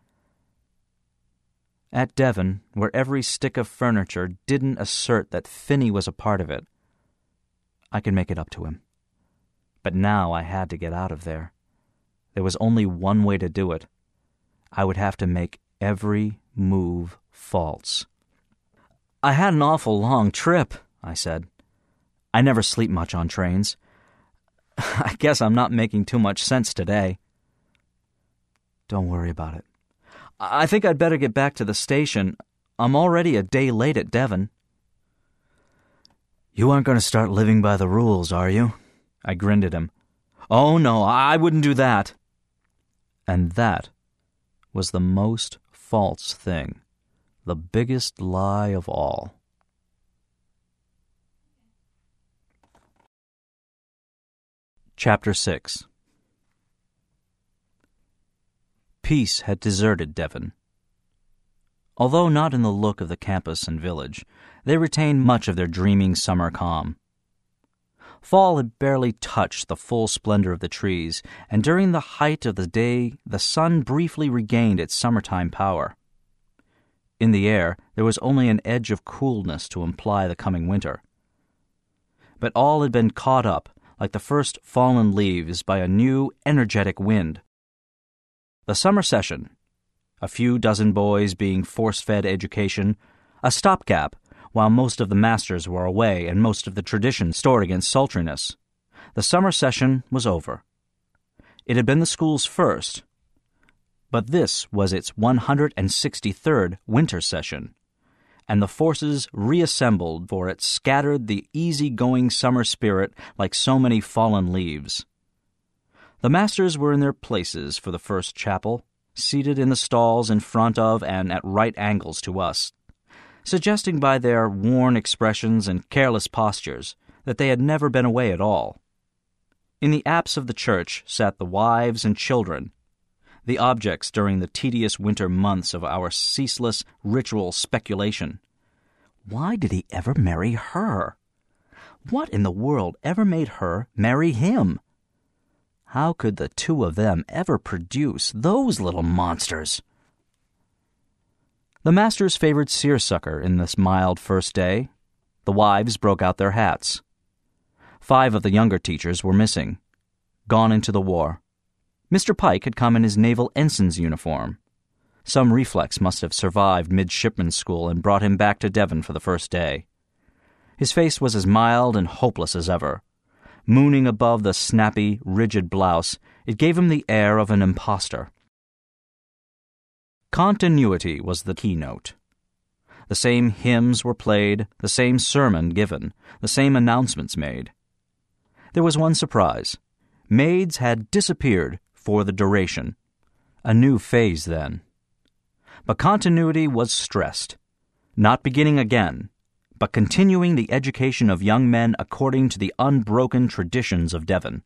At Devon, where every stick of furniture didn't assert that Finney was a part of it, I could make it up to him. But now I had to get out of there. There was only one way to do it. I would have to make every move false. "I had an awful long trip," I said. "I never sleep much on trains. I guess I'm not making too much sense today." "Don't worry about it. I think I'd better get back to the station. I'm already a day late at Devon." "You aren't going to start living by the rules, are you?" I grinned at him. "Oh, no, I wouldn't do that." And that was the most false thing, the biggest lie of all. Chapter 6. Peace had deserted Devon. Although not in the look of the campus and village, they retained much of their dreaming summer calm. Fall had barely touched the full splendor of the trees, and during the height of the day the sun briefly regained its summertime power. In the air there was only an edge of coolness to imply the coming winter. But all had been caught up, like the first fallen leaves, by a new, energetic wind. The summer session, a few dozen boys being force-fed education, a stopgap while most of the masters were away and most of the tradition stored against sultriness. The summer session was over. It had been the school's first, but this was its 163rd winter session, and the forces reassembled for it scattered the easy-going summer spirit like so many fallen leaves. The masters were in their places for the first chapel, seated in the stalls in front of and at right angles to us, suggesting by their worn expressions and careless postures that they had never been away at all. In the apse of the church sat the wives and children, the objects during the tedious winter months of our ceaseless ritual speculation. Why did he ever marry her? What in the world ever made her marry him? How could the two of them ever produce those little monsters? The masters favored seersucker in this mild first day. The wives broke out their hats. 5 of the younger teachers were missing, gone into the war. Mr. Pike had come in his naval ensign's uniform. Some reflex must have survived midshipman's school and brought him back to Devon for the first day. His face was as mild and hopeless as ever. Mooning above the snappy, rigid blouse, it gave him the air of an impostor. Continuity was the keynote. The same hymns were played, the same sermon given, the same announcements made. There was one surprise. Maids had disappeared for the duration. A new phase, then. But continuity was stressed. Not beginning again, but continuing the education of young men according to the unbroken traditions of Devon.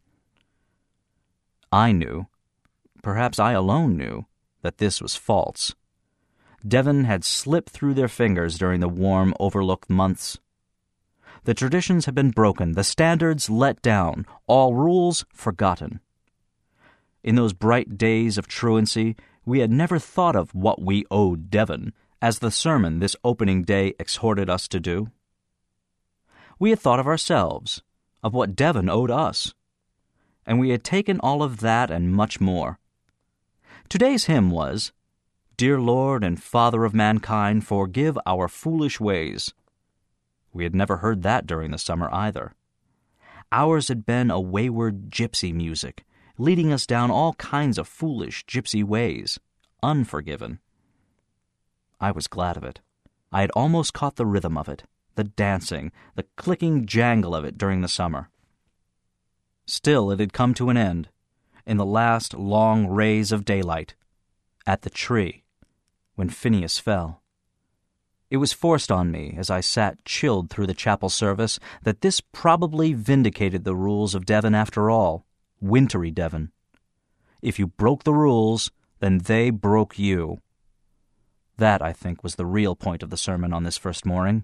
I knew, perhaps I alone knew, that this was false. Devon had slipped through their fingers during the warm, overlooked months. The traditions had been broken, the standards let down, all rules forgotten. In those bright days of truancy, we had never thought of what we owed Devon, as the sermon this opening day exhorted us to do. We had thought of ourselves, of what Devon owed us, and we had taken all of that and much more. Today's hymn was, "Dear Lord and Father of mankind, forgive our foolish ways." We had never heard that during the summer either. Ours had been a wayward gypsy music, leading us down all kinds of foolish gypsy ways, unforgiven. I was glad of it. I had almost caught the rhythm of it, the dancing, the clicking jangle of it during the summer. Still, it had come to an end, in the last long rays of daylight, at the tree, when Phineas fell. It was forced on me, as I sat chilled through the chapel service, that this probably vindicated the rules of Devon after all, wintry Devon. If you broke the rules, then they broke you. That, I think, was the real point of the sermon on this first morning.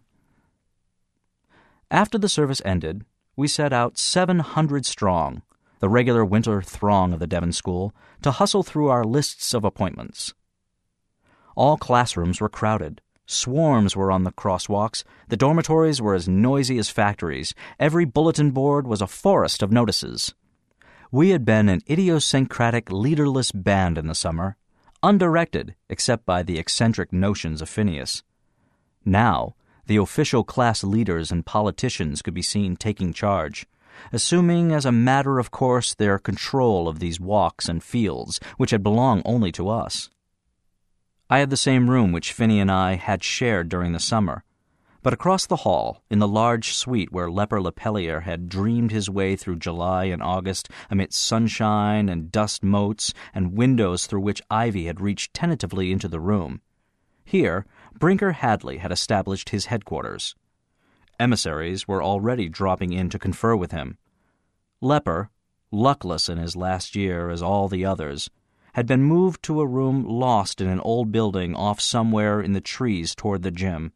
After the service ended, we set out 700 strong, the regular winter throng of the Devon School, to hustle through our lists of appointments. All classrooms were crowded. Swarms were on the crosswalks. The dormitories were as noisy as factories. Every bulletin board was a forest of notices. We had been an idiosyncratic, leaderless band in the summer, undirected except by the eccentric notions of Phineas. Now, the official class leaders and politicians could be seen taking charge, assuming as a matter of course their control of these walks and fields which had belonged only to us. I had the same room which Finney and I had shared during the summer, but across the hall, in the large suite where Leper Lepellier had dreamed his way through July and August amidst sunshine and dust motes and windows through which ivy had reached tentatively into the room, here Brinker Hadley had established his headquarters. Emissaries were already dropping in to confer with him. Leper, luckless in his last year as all the others, had been moved to a room lost in an old building off somewhere in the trees toward the gym.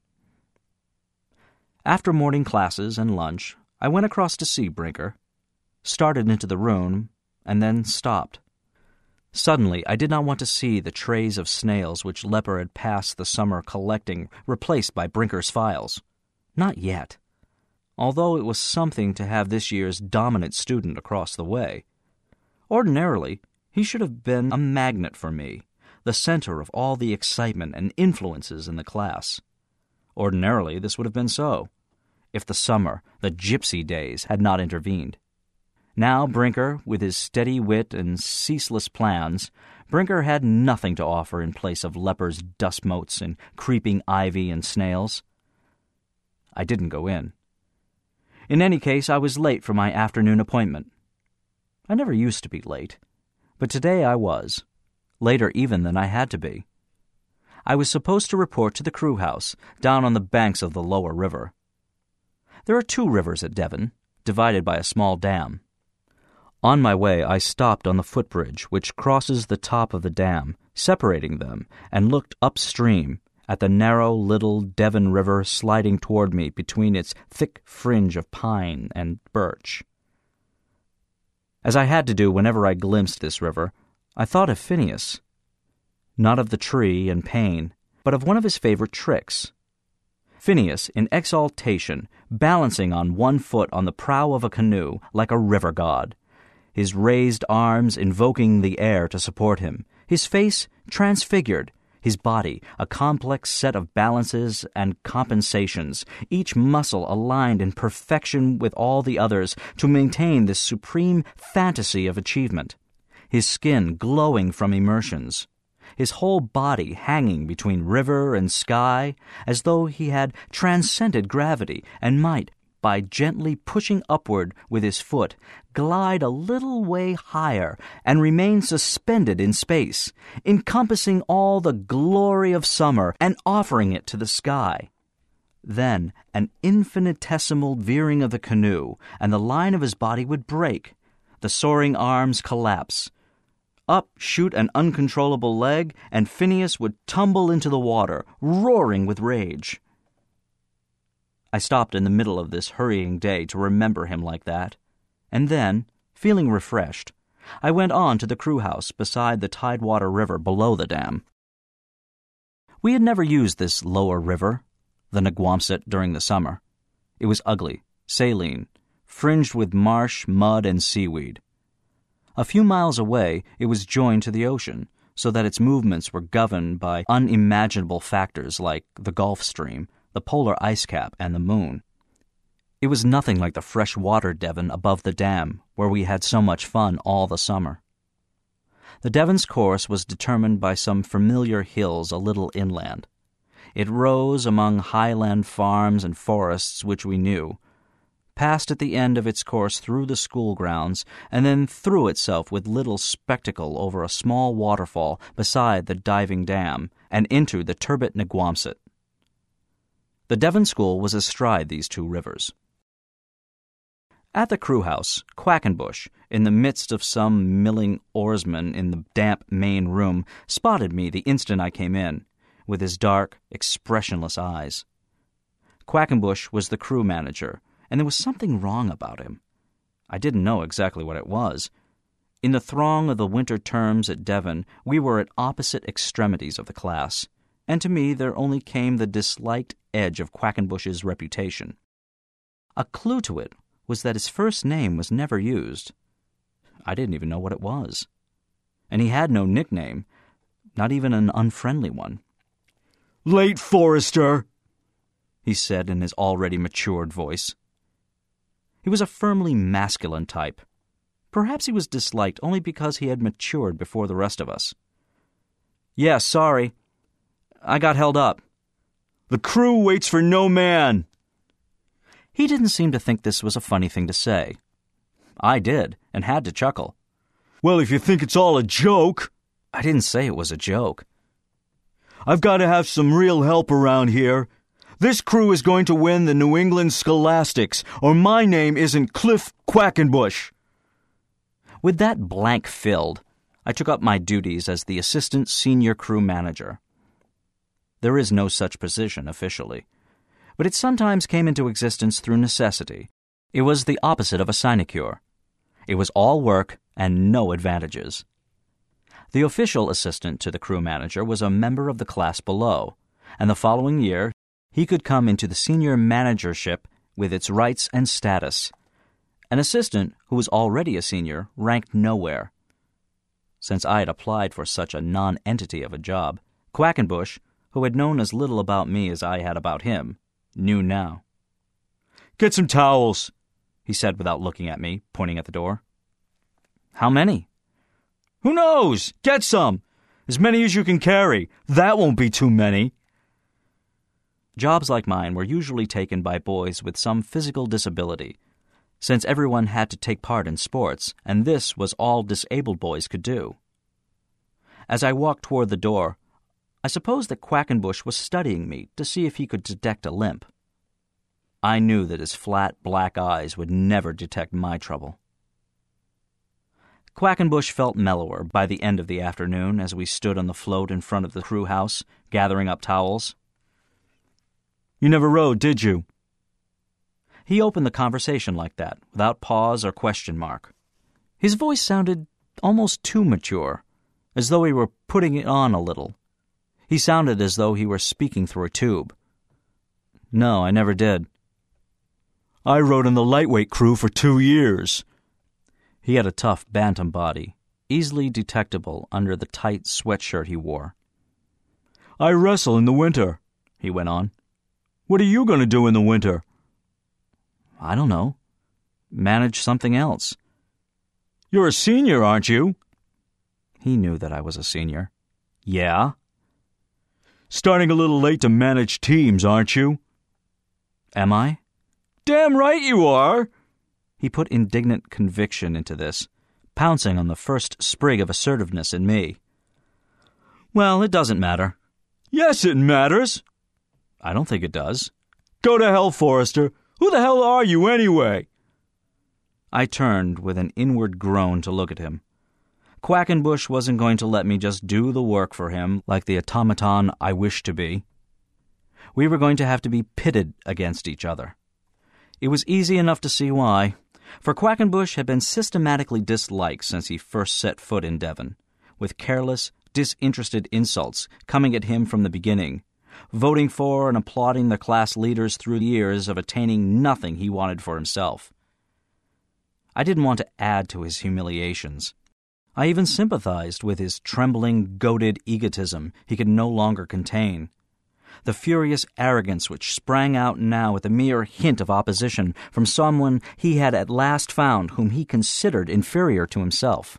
After morning classes and lunch, I went across to see Brinker, started into the room, and then stopped. Suddenly, I did not want to see the trays of snails which Leper had passed the summer collecting replaced by Brinker's files. Not yet, although it was something to have this year's dominant student across the way. Ordinarily, he should have been a magnet for me, the center of all the excitement and influences in the class. Ordinarily, this would have been so, if the summer, the gypsy days, had not intervened. Now Brinker, with his steady wit and ceaseless plans, Brinker had nothing to offer in place of Leper's dust motes and creeping ivy and snails. I didn't go in. In any case, I was late for my afternoon appointment. I never used to be late, but today I was, later even than I had to be. I was supposed to report to the crew house, down on the banks of the lower river. There are 2 rivers at Devon, divided by a small dam. On my way, I stopped on the footbridge which crosses the top of the dam, separating them, and looked upstream at the narrow little Devon River sliding toward me between its thick fringe of pine and birch. As I had to do whenever I glimpsed this river, I thought of Phineas. Not of the tree and pain, but of one of his favorite tricks. Phineas, in exaltation, balancing on one foot on the prow of a canoe like a river god, his raised arms invoking the air to support him, his face transfigured, his body a complex set of balances and compensations, each muscle aligned in perfection with all the others to maintain this supreme fantasy of achievement, his skin glowing from immersions, his whole body hanging between river and sky, as though he had transcended gravity and might, by gently pushing upward with his foot, glide a little way higher and remain suspended in space, encompassing all the glory of summer and offering it to the sky. Then an infinitesimal veering of the canoe, and the line of his body would break, the soaring arms collapse. Up shoot an uncontrollable leg, and Phineas would tumble into the water, roaring with rage. I stopped in the middle of this hurrying day to remember him like that, and then, feeling refreshed, I went on to the crew house beside the Tidewater River below the dam. We had never used this lower river, the Naguamset, during the summer. It was ugly, saline, fringed with marsh, mud, and seaweed. A few miles away, it was joined to the ocean, so that its movements were governed by unimaginable factors like the Gulf Stream, the polar ice cap, and the moon. It was nothing like the fresh-water Devon above the dam, where we had so much fun all the summer. The Devon's course was determined by some familiar hills a little inland. It rose among highland farms and forests which we knew, passed at the end of its course through the school grounds, and then threw itself with little spectacle over a small waterfall beside the diving dam and into the turbid Neguamset. The Devon school was astride these two rivers. At the crew house, Quackenbush, in the midst of some milling oarsmen in the damp main room, spotted me the instant I came in, with his dark, expressionless eyes. Quackenbush was the crew manager, and there was something wrong about him. I didn't know exactly what it was. In the throng of the winter terms at Devon, we were at opposite extremities of the class, and to me there only came the disliked edge of Quackenbush's reputation. A clue to it was that his first name was never used. I didn't even know what it was. And he had no nickname, not even an unfriendly one. "Late Forrester," he said in his already matured voice. He was a firmly masculine type. Perhaps he was disliked only because he had matured before the rest of us. "Yeah, sorry. I got held up." "The crew waits for no man." He didn't seem to think this was a funny thing to say. I did, and had to chuckle. "Well, if you think it's all a joke..." I didn't say it was a joke. "I've got to have some real help around here. This crew is going to win the New England Scholastics, or my name isn't Cliff Quackenbush." With that blank filled, I took up my duties as the assistant senior crew manager. There is no such position officially, but it sometimes came into existence through necessity. It was the opposite of a sinecure. It was all work and no advantages. The official assistant to the crew manager was a member of the class below, and the following year he could come into the senior managership with its rights and status. An assistant who was already a senior ranked nowhere. Since I had applied for such a non-entity of a job, Quackenbush, who had known as little about me as I had about him, knew now. "Get some towels," he said without looking at me, pointing at the door. "How many?" "Who knows? Get some. As many as you can carry. That won't be too many." Jobs like mine were usually taken by boys with some physical disability, since everyone had to take part in sports, and this was all disabled boys could do. As I walked toward the door, I supposed that Quackenbush was studying me to see if he could detect a limp. I knew that his flat black eyes would never detect my trouble. Quackenbush felt mellower by the end of the afternoon as we stood on the float in front of the crew house, gathering up towels. "You never rowed, did you?" He opened the conversation like that, without pause or question mark. His voice sounded almost too mature, as though he were putting it on a little. He sounded as though he were speaking through a tube. "No, I never did." "I rowed in the lightweight crew for 2 years. He had a tough bantam body, easily detectable under the tight sweatshirt he wore. "I wrestle in the winter," he went on. "What are you going to do in the winter?" "I don't know. Manage something else." "You're a senior, aren't you?" He knew that I was a senior. "Yeah." "Starting a little late to manage teams, aren't you?" "Am I?" "Damn right you are!" He put indignant conviction into this, pouncing on the first sprig of assertiveness in me. "Well, it doesn't matter." "Yes, it matters." "I don't think it does." "Go to hell, Forrester. Who the hell are you, anyway?" I turned with an inward groan to look at him. Quackenbush wasn't going to let me just do the work for him like the automaton I wished to be. We were going to have to be pitted against each other. It was easy enough to see why, for Quackenbush had been systematically disliked since he first set foot in Devon, with careless, disinterested insults coming at him from the beginning, voting for and applauding the class leaders through the years of attaining nothing he wanted for himself. I didn't want to add to his humiliations. I even sympathized with his trembling, goaded egotism he could no longer contain. The furious arrogance which sprang out now at the mere hint of opposition from someone he had at last found whom he considered inferior to himself.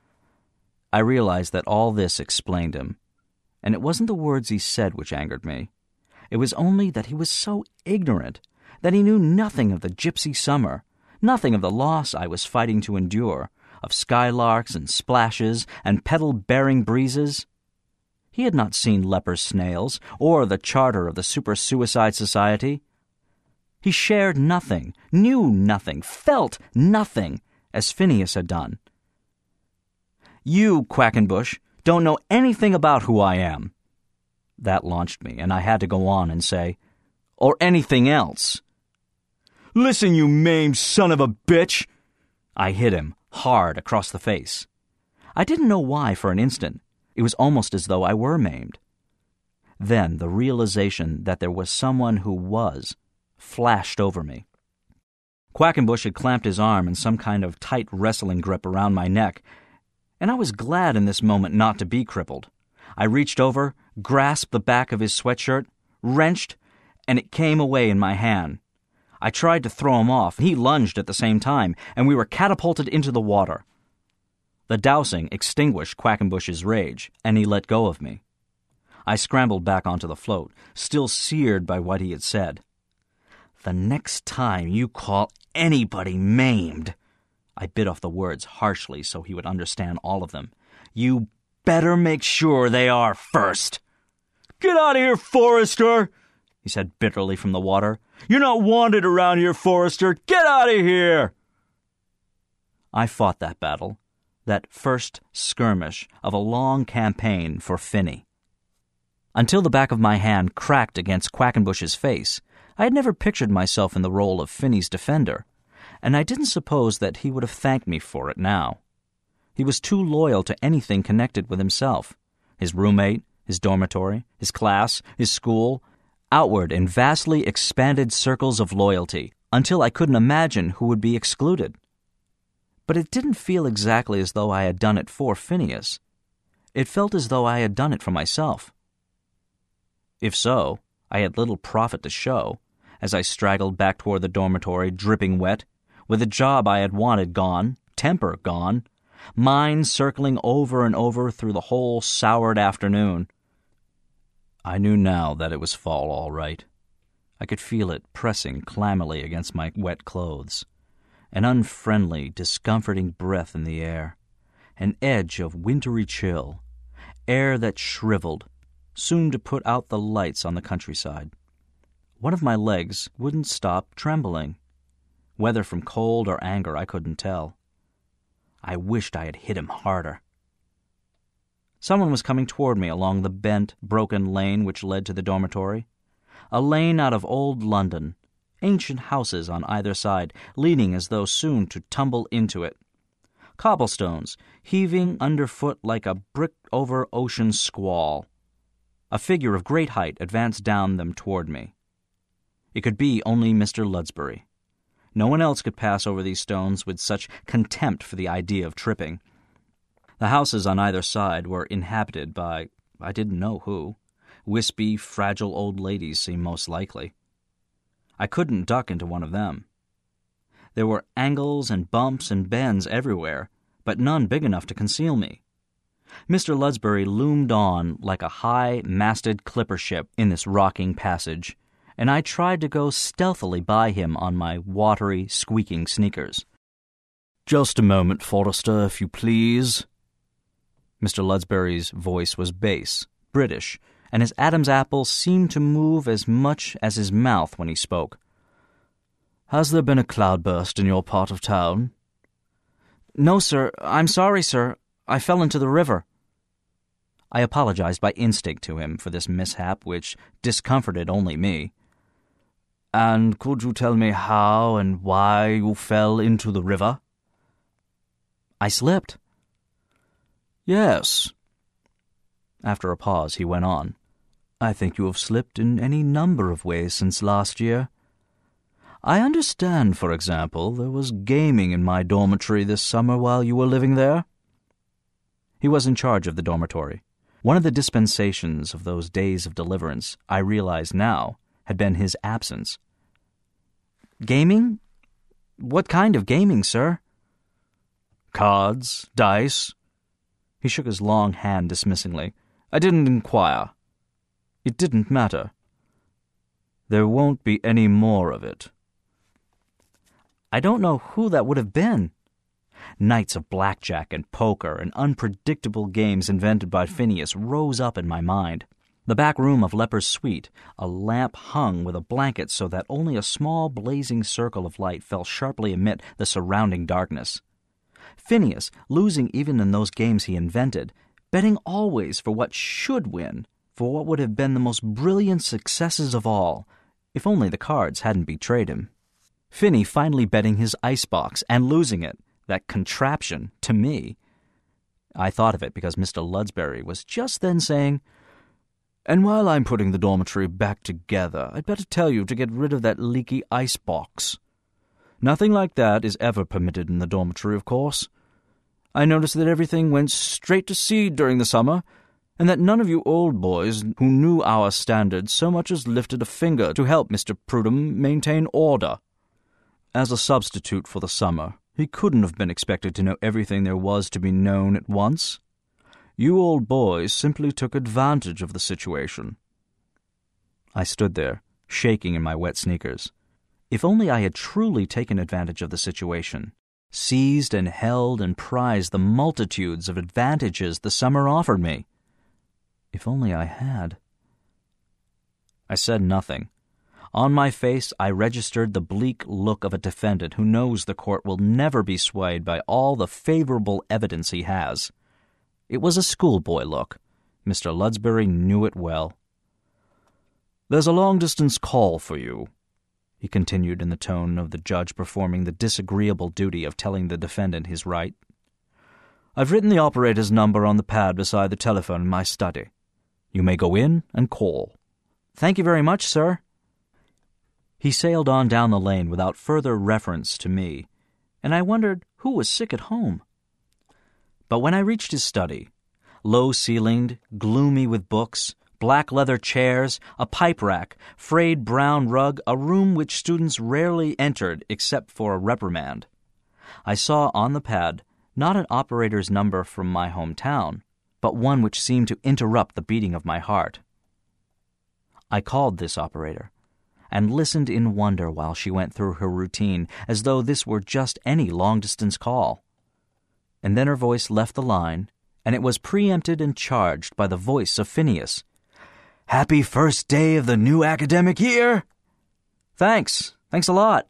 I realized that all this explained him, and it wasn't the words he said which angered me. It was only that he was so ignorant, that he knew nothing of the gypsy summer, nothing of the loss I was fighting to endure, of skylarks and splashes and petal-bearing breezes. He had not seen leper snails or the charter of the Super-Suicide Society. He shared nothing, knew nothing, felt nothing, as Phineas had done. "You, Quackenbush, don't know anything about who I am." That launched me, and I had to go on and say, "Or anything else." "Listen, you maimed son of a bitch!" I hit him hard across the face. I didn't know why for an instant. It was almost as though I were maimed. Then the realization that there was someone who was flashed over me. Quackenbush had clamped his arm in some kind of tight wrestling grip around my neck, and I was glad in this moment not to be crippled. I reached over, grasped the back of his sweatshirt, wrenched, and it came away in my hand. I tried to throw him off. He lunged at the same time, and we were catapulted into the water. The dousing extinguished Quackenbush's rage, and he let go of me. I scrambled back onto the float, still seared by what he had said. "The next time you call anybody maimed," I bit off the words harshly so he would understand all of them, "you better make sure they are first." "Get out of here, Forrester," he said bitterly from the water. "You're not wanted around here, Forrester. Get out of here." I fought that battle, that first skirmish of a long campaign for Finney. Until the back of my hand cracked against Quackenbush's face, I had never pictured myself in the role of Finney's defender, and I didn't suppose that he would have thanked me for it now. He was too loyal to anything connected with himself, his roommate, his dormitory, his class, his school, outward in vastly expanded circles of loyalty, until I couldn't imagine who would be excluded. But it didn't feel exactly as though I had done it for Phineas. It felt as though I had done it for myself. If so, I had little profit to show, as I straggled back toward the dormitory, dripping wet, with the job I had wanted gone, temper gone, mind circling over and over through the whole soured afternoon. I knew now that it was fall all right. I could feel it pressing clammily against my wet clothes, an unfriendly, discomforting breath in the air, an edge of wintry chill, air that shriveled, soon to put out the lights on the countryside. One of my legs wouldn't stop trembling. Whether from cold or anger, I couldn't tell. I wished I had hit him harder. Someone was coming toward me along the bent, broken lane which led to the dormitory. A lane out of old London, ancient houses on either side, leaning as though soon to tumble into it. Cobblestones heaving underfoot like a bricked-over ocean squall. A figure of great height advanced down them toward me. It could be only Mr. Ludsbury. No one else could pass over these stones with such contempt for the idea of tripping. The houses on either side were inhabited by, I didn't know who. Wispy, fragile old ladies seemed most likely. I couldn't duck into one of them. There were angles and bumps and bends everywhere, but none big enough to conceal me. Mr. Ludsbury loomed on like a high-masted clipper ship in this rocking passage, and I tried to go stealthily by him on my watery, squeaking sneakers. "Just a moment, Forrester, if you please." Mr. Ludsbury's voice was bass, British, and his Adam's apple seemed to move as much as his mouth when he spoke. "Has there been a cloudburst in your part of town?" "No, sir. I'm sorry, sir. I fell into the river." I apologized by instinct to him for this mishap which discomforted only me. "And could you tell me how and why you fell into the river?" "I slipped." "Yes." After a pause, he went on. "I think you have slipped in any number of ways since last year. I understand, for example, there was gaming in my dormitory this summer while you were living there." He was in charge of the dormitory. One of the dispensations of those days of deliverance, I realized now, had been his absence. "Gaming? What kind of gaming, sir?" "Cards, dice." He shook his long hand dismissingly. "I didn't inquire. It didn't matter." There won't be any more of it. I don't know who that would have been. Nights of blackjack and poker and unpredictable games invented by Phineas rose up in my mind. The back room of Leper's suite, a lamp hung with a blanket so that only a small blazing circle of light fell sharply amid the surrounding darkness. Phineas, losing even in those games he invented, betting always for what should win, for what would have been the most brilliant successes of all, if only the cards hadn't betrayed him. Finney finally betting his icebox and losing it, that contraption, to me. I thought of it because Mr. Ludsbury was just then saying, "And while I'm putting the dormitory back together, I'd better tell you to get rid of that leaky icebox. Nothing like that is ever permitted in the dormitory, of course. I noticed that everything went straight to seed during the summer, and that none of you old boys who knew our standards so much as lifted a finger to help Mr. Prudhomme maintain order. As a substitute for the summer, he couldn't have been expected to know everything there was to be known at once. You old boys simply took advantage of the situation." I stood there, shaking in my wet sneakers. If only I had truly taken advantage of the situation, seized and held and prized the multitudes of advantages the summer offered me. If only I had. I said nothing. On my face I registered the bleak look of a defendant who knows the court will never be swayed by all the favorable evidence he has. It was a schoolboy look. Mr. Ludsbury knew it well. "There's a long-distance call for you," he continued in the tone of the judge performing the disagreeable duty of telling the defendant his right. "I've written the operator's number on the pad beside the telephone in my study. You may go in and call." "Thank you very much, sir." He sailed on down the lane without further reference to me, and I wondered who was sick at home. But when I reached his study, low-ceilinged, gloomy with books, black leather chairs, a pipe rack, frayed brown rug, a room which students rarely entered except for a reprimand, I saw on the pad not an operator's number from my hometown, but one which seemed to interrupt the beating of my heart. I called this operator, and listened in wonder while she went through her routine as though this were just any long-distance call. And then her voice left the line, and it was preempted and charged by the voice of Phineas. "Happy first day of the new academic year!" Thanks a lot.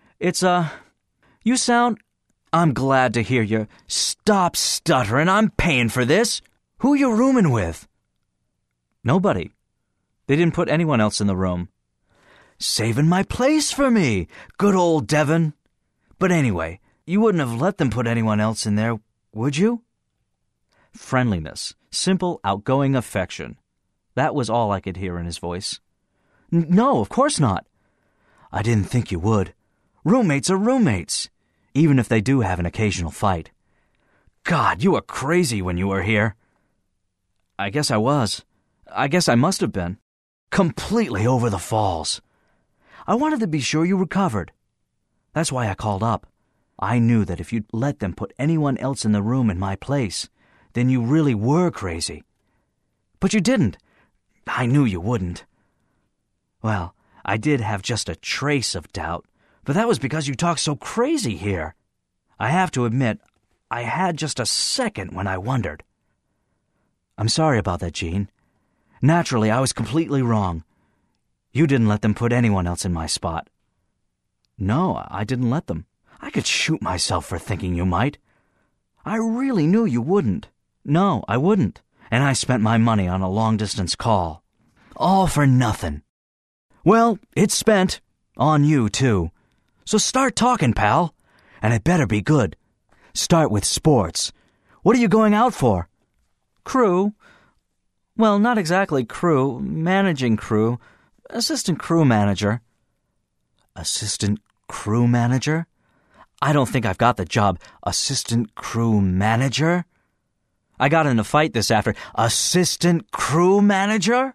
You sound... I'm glad to hear you. Stop stuttering, I'm paying for this. Who you rooming with?" "Nobody. They didn't put anyone else in the room." "Saving my place for me. Good old Devon. But anyway, you wouldn't have let them put anyone else in there, would you?" Friendliness, simple, outgoing affection. That was all I could hear in his voice. "No, of course not." "I didn't think you would. Roommates are roommates, even if they do have an occasional fight. God, you were crazy when you were here." "I guess I was. I guess I must have been." "Completely over the falls. I wanted to be sure you recovered. That's why I called up. I knew that if you'd let them put anyone else in the room in my place, then you really were crazy. But you didn't. I knew you wouldn't. Well, I did have just a trace of doubt, but that was because you talked so crazy here. I have to admit, I had just a second when I wondered. I'm sorry about that, Jean. Naturally, I was completely wrong. You didn't let them put anyone else in my spot." "No, I didn't let them." "I could shoot myself for thinking you might. I really knew you wouldn't." "No, I wouldn't. And I spent my money on a long-distance call. All for nothing. Well, it's spent. On you, too. So start talking, pal. And it better be good. Start with sports. What are you going out for?" "Crew. Well, not exactly crew. Managing crew. Assistant crew manager." "Assistant crew manager? I don't think I've got the job. Assistant crew manager? I got in a fight this afternoon. Assistant crew manager?"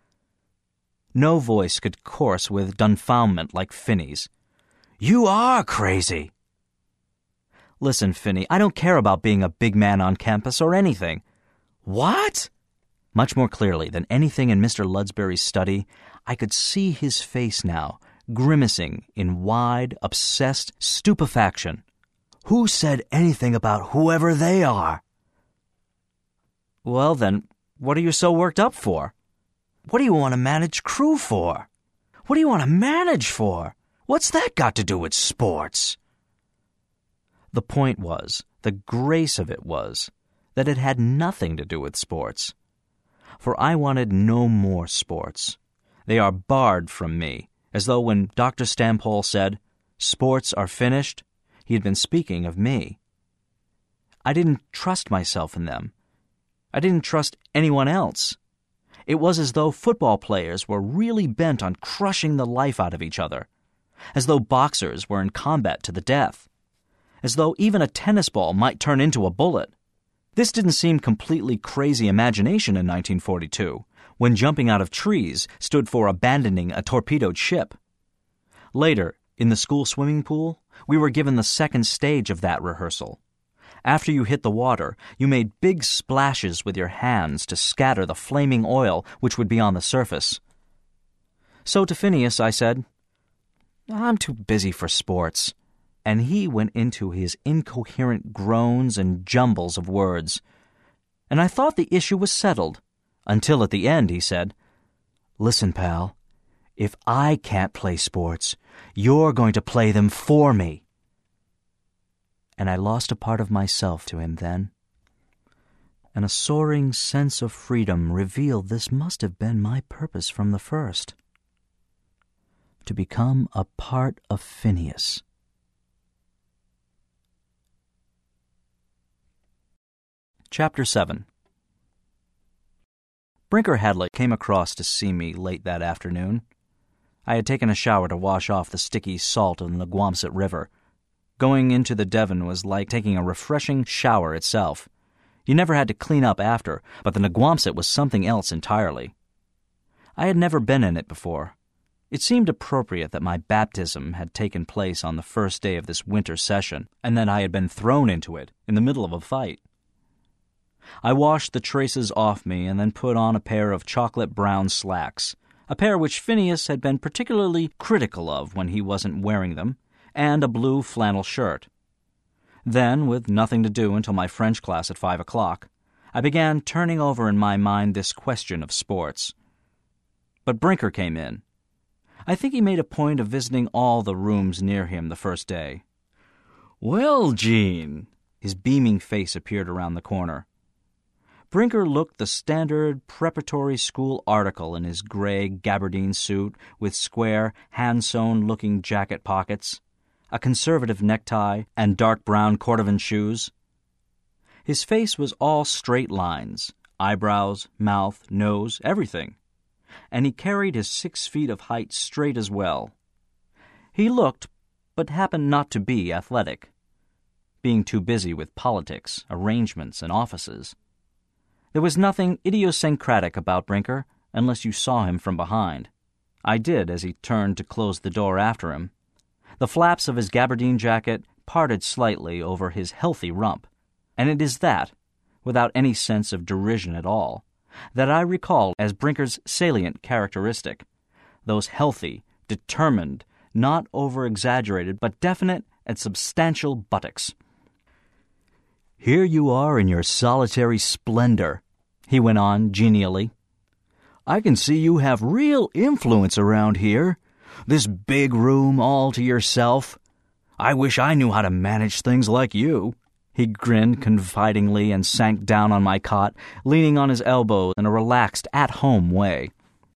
No voice could course with dumbfoundment like Finney's. "You are crazy." "Listen, Finney, I don't care about being a big man on campus or anything." "What?" Much more clearly than anything in Mr. Ludsbury's study, I could see his face now, grimacing in wide, obsessed stupefaction. "Who said anything about whoever they are?" "Well, then, what are you so worked up for? What do you want to manage crew for? What do you want to manage for? What's that got to do with sports?" The point was, the grace of it was, that it had nothing to do with sports. For I wanted no more sports. They are barred from me, as though when Dr. Stampole said, "Sports are finished," he had been speaking of me. I didn't trust myself in them. I didn't trust anyone else. It was as though football players were really bent on crushing the life out of each other, as though boxers were in combat to the death, as though even a tennis ball might turn into a bullet. This didn't seem completely crazy imagination in 1942, when jumping out of trees stood for abandoning a torpedoed ship. Later, in the school swimming pool, we were given the second stage of that rehearsal. After you hit the water, you made big splashes with your hands to scatter the flaming oil which would be on the surface. So to Phineas I said, "I'm too busy for sports." And he went into his incoherent groans and jumbles of words. And I thought the issue was settled, until at the end he said, "Listen, pal, if I can't play sports, you're going to play them for me." And I lost a part of myself to him then. And a soaring sense of freedom revealed this must have been my purpose from the first. To become a part of Phineas. Chapter 7. Brinker Hadley came across to see me late that afternoon. I had taken a shower to wash off the sticky salt in the Naguamset River. Going into the Devon was like taking a refreshing shower itself. You never had to clean up after, but the Naguamset was something else entirely. I had never been in it before. It seemed appropriate that my baptism had taken place on the first day of this winter session, and that I had been thrown into it in the middle of a fight. I washed the traces off me and then put on a pair of chocolate-brown slacks, a pair which Phineas had been particularly critical of when he wasn't wearing them, and a blue flannel shirt. Then, with nothing to do until my French class at 5 o'clock, I began turning over in my mind this question of sports. But Brinker came in. I think he made a point of visiting all the rooms near him the first day. "Well, Gene," his beaming face appeared around the corner. Brinker looked the standard preparatory school article in his gray gabardine suit with square, hand-sewn-looking jacket pockets, a conservative necktie, and dark brown cordovan shoes. His face was all straight lines, eyebrows, mouth, nose, everything, and he carried his 6 feet of height straight as well. He looked, but happened not to be athletic, being too busy with politics, arrangements, and offices. There was nothing idiosyncratic about Brinker unless you saw him from behind. I did as he turned to close the door after him. The flaps of his gabardine jacket parted slightly over his healthy rump, and it is that, without any sense of derision at all, that I recall as Brinker's salient characteristic, those healthy, determined, not over-exaggerated, but definite and substantial buttocks. "Here you are in your solitary splendor," he went on genially. "I can see you have real influence around here. This big room all to yourself. I wish I knew how to manage things like you." He grinned confidingly and sank down on my cot, leaning on his elbow in a relaxed, at-home way.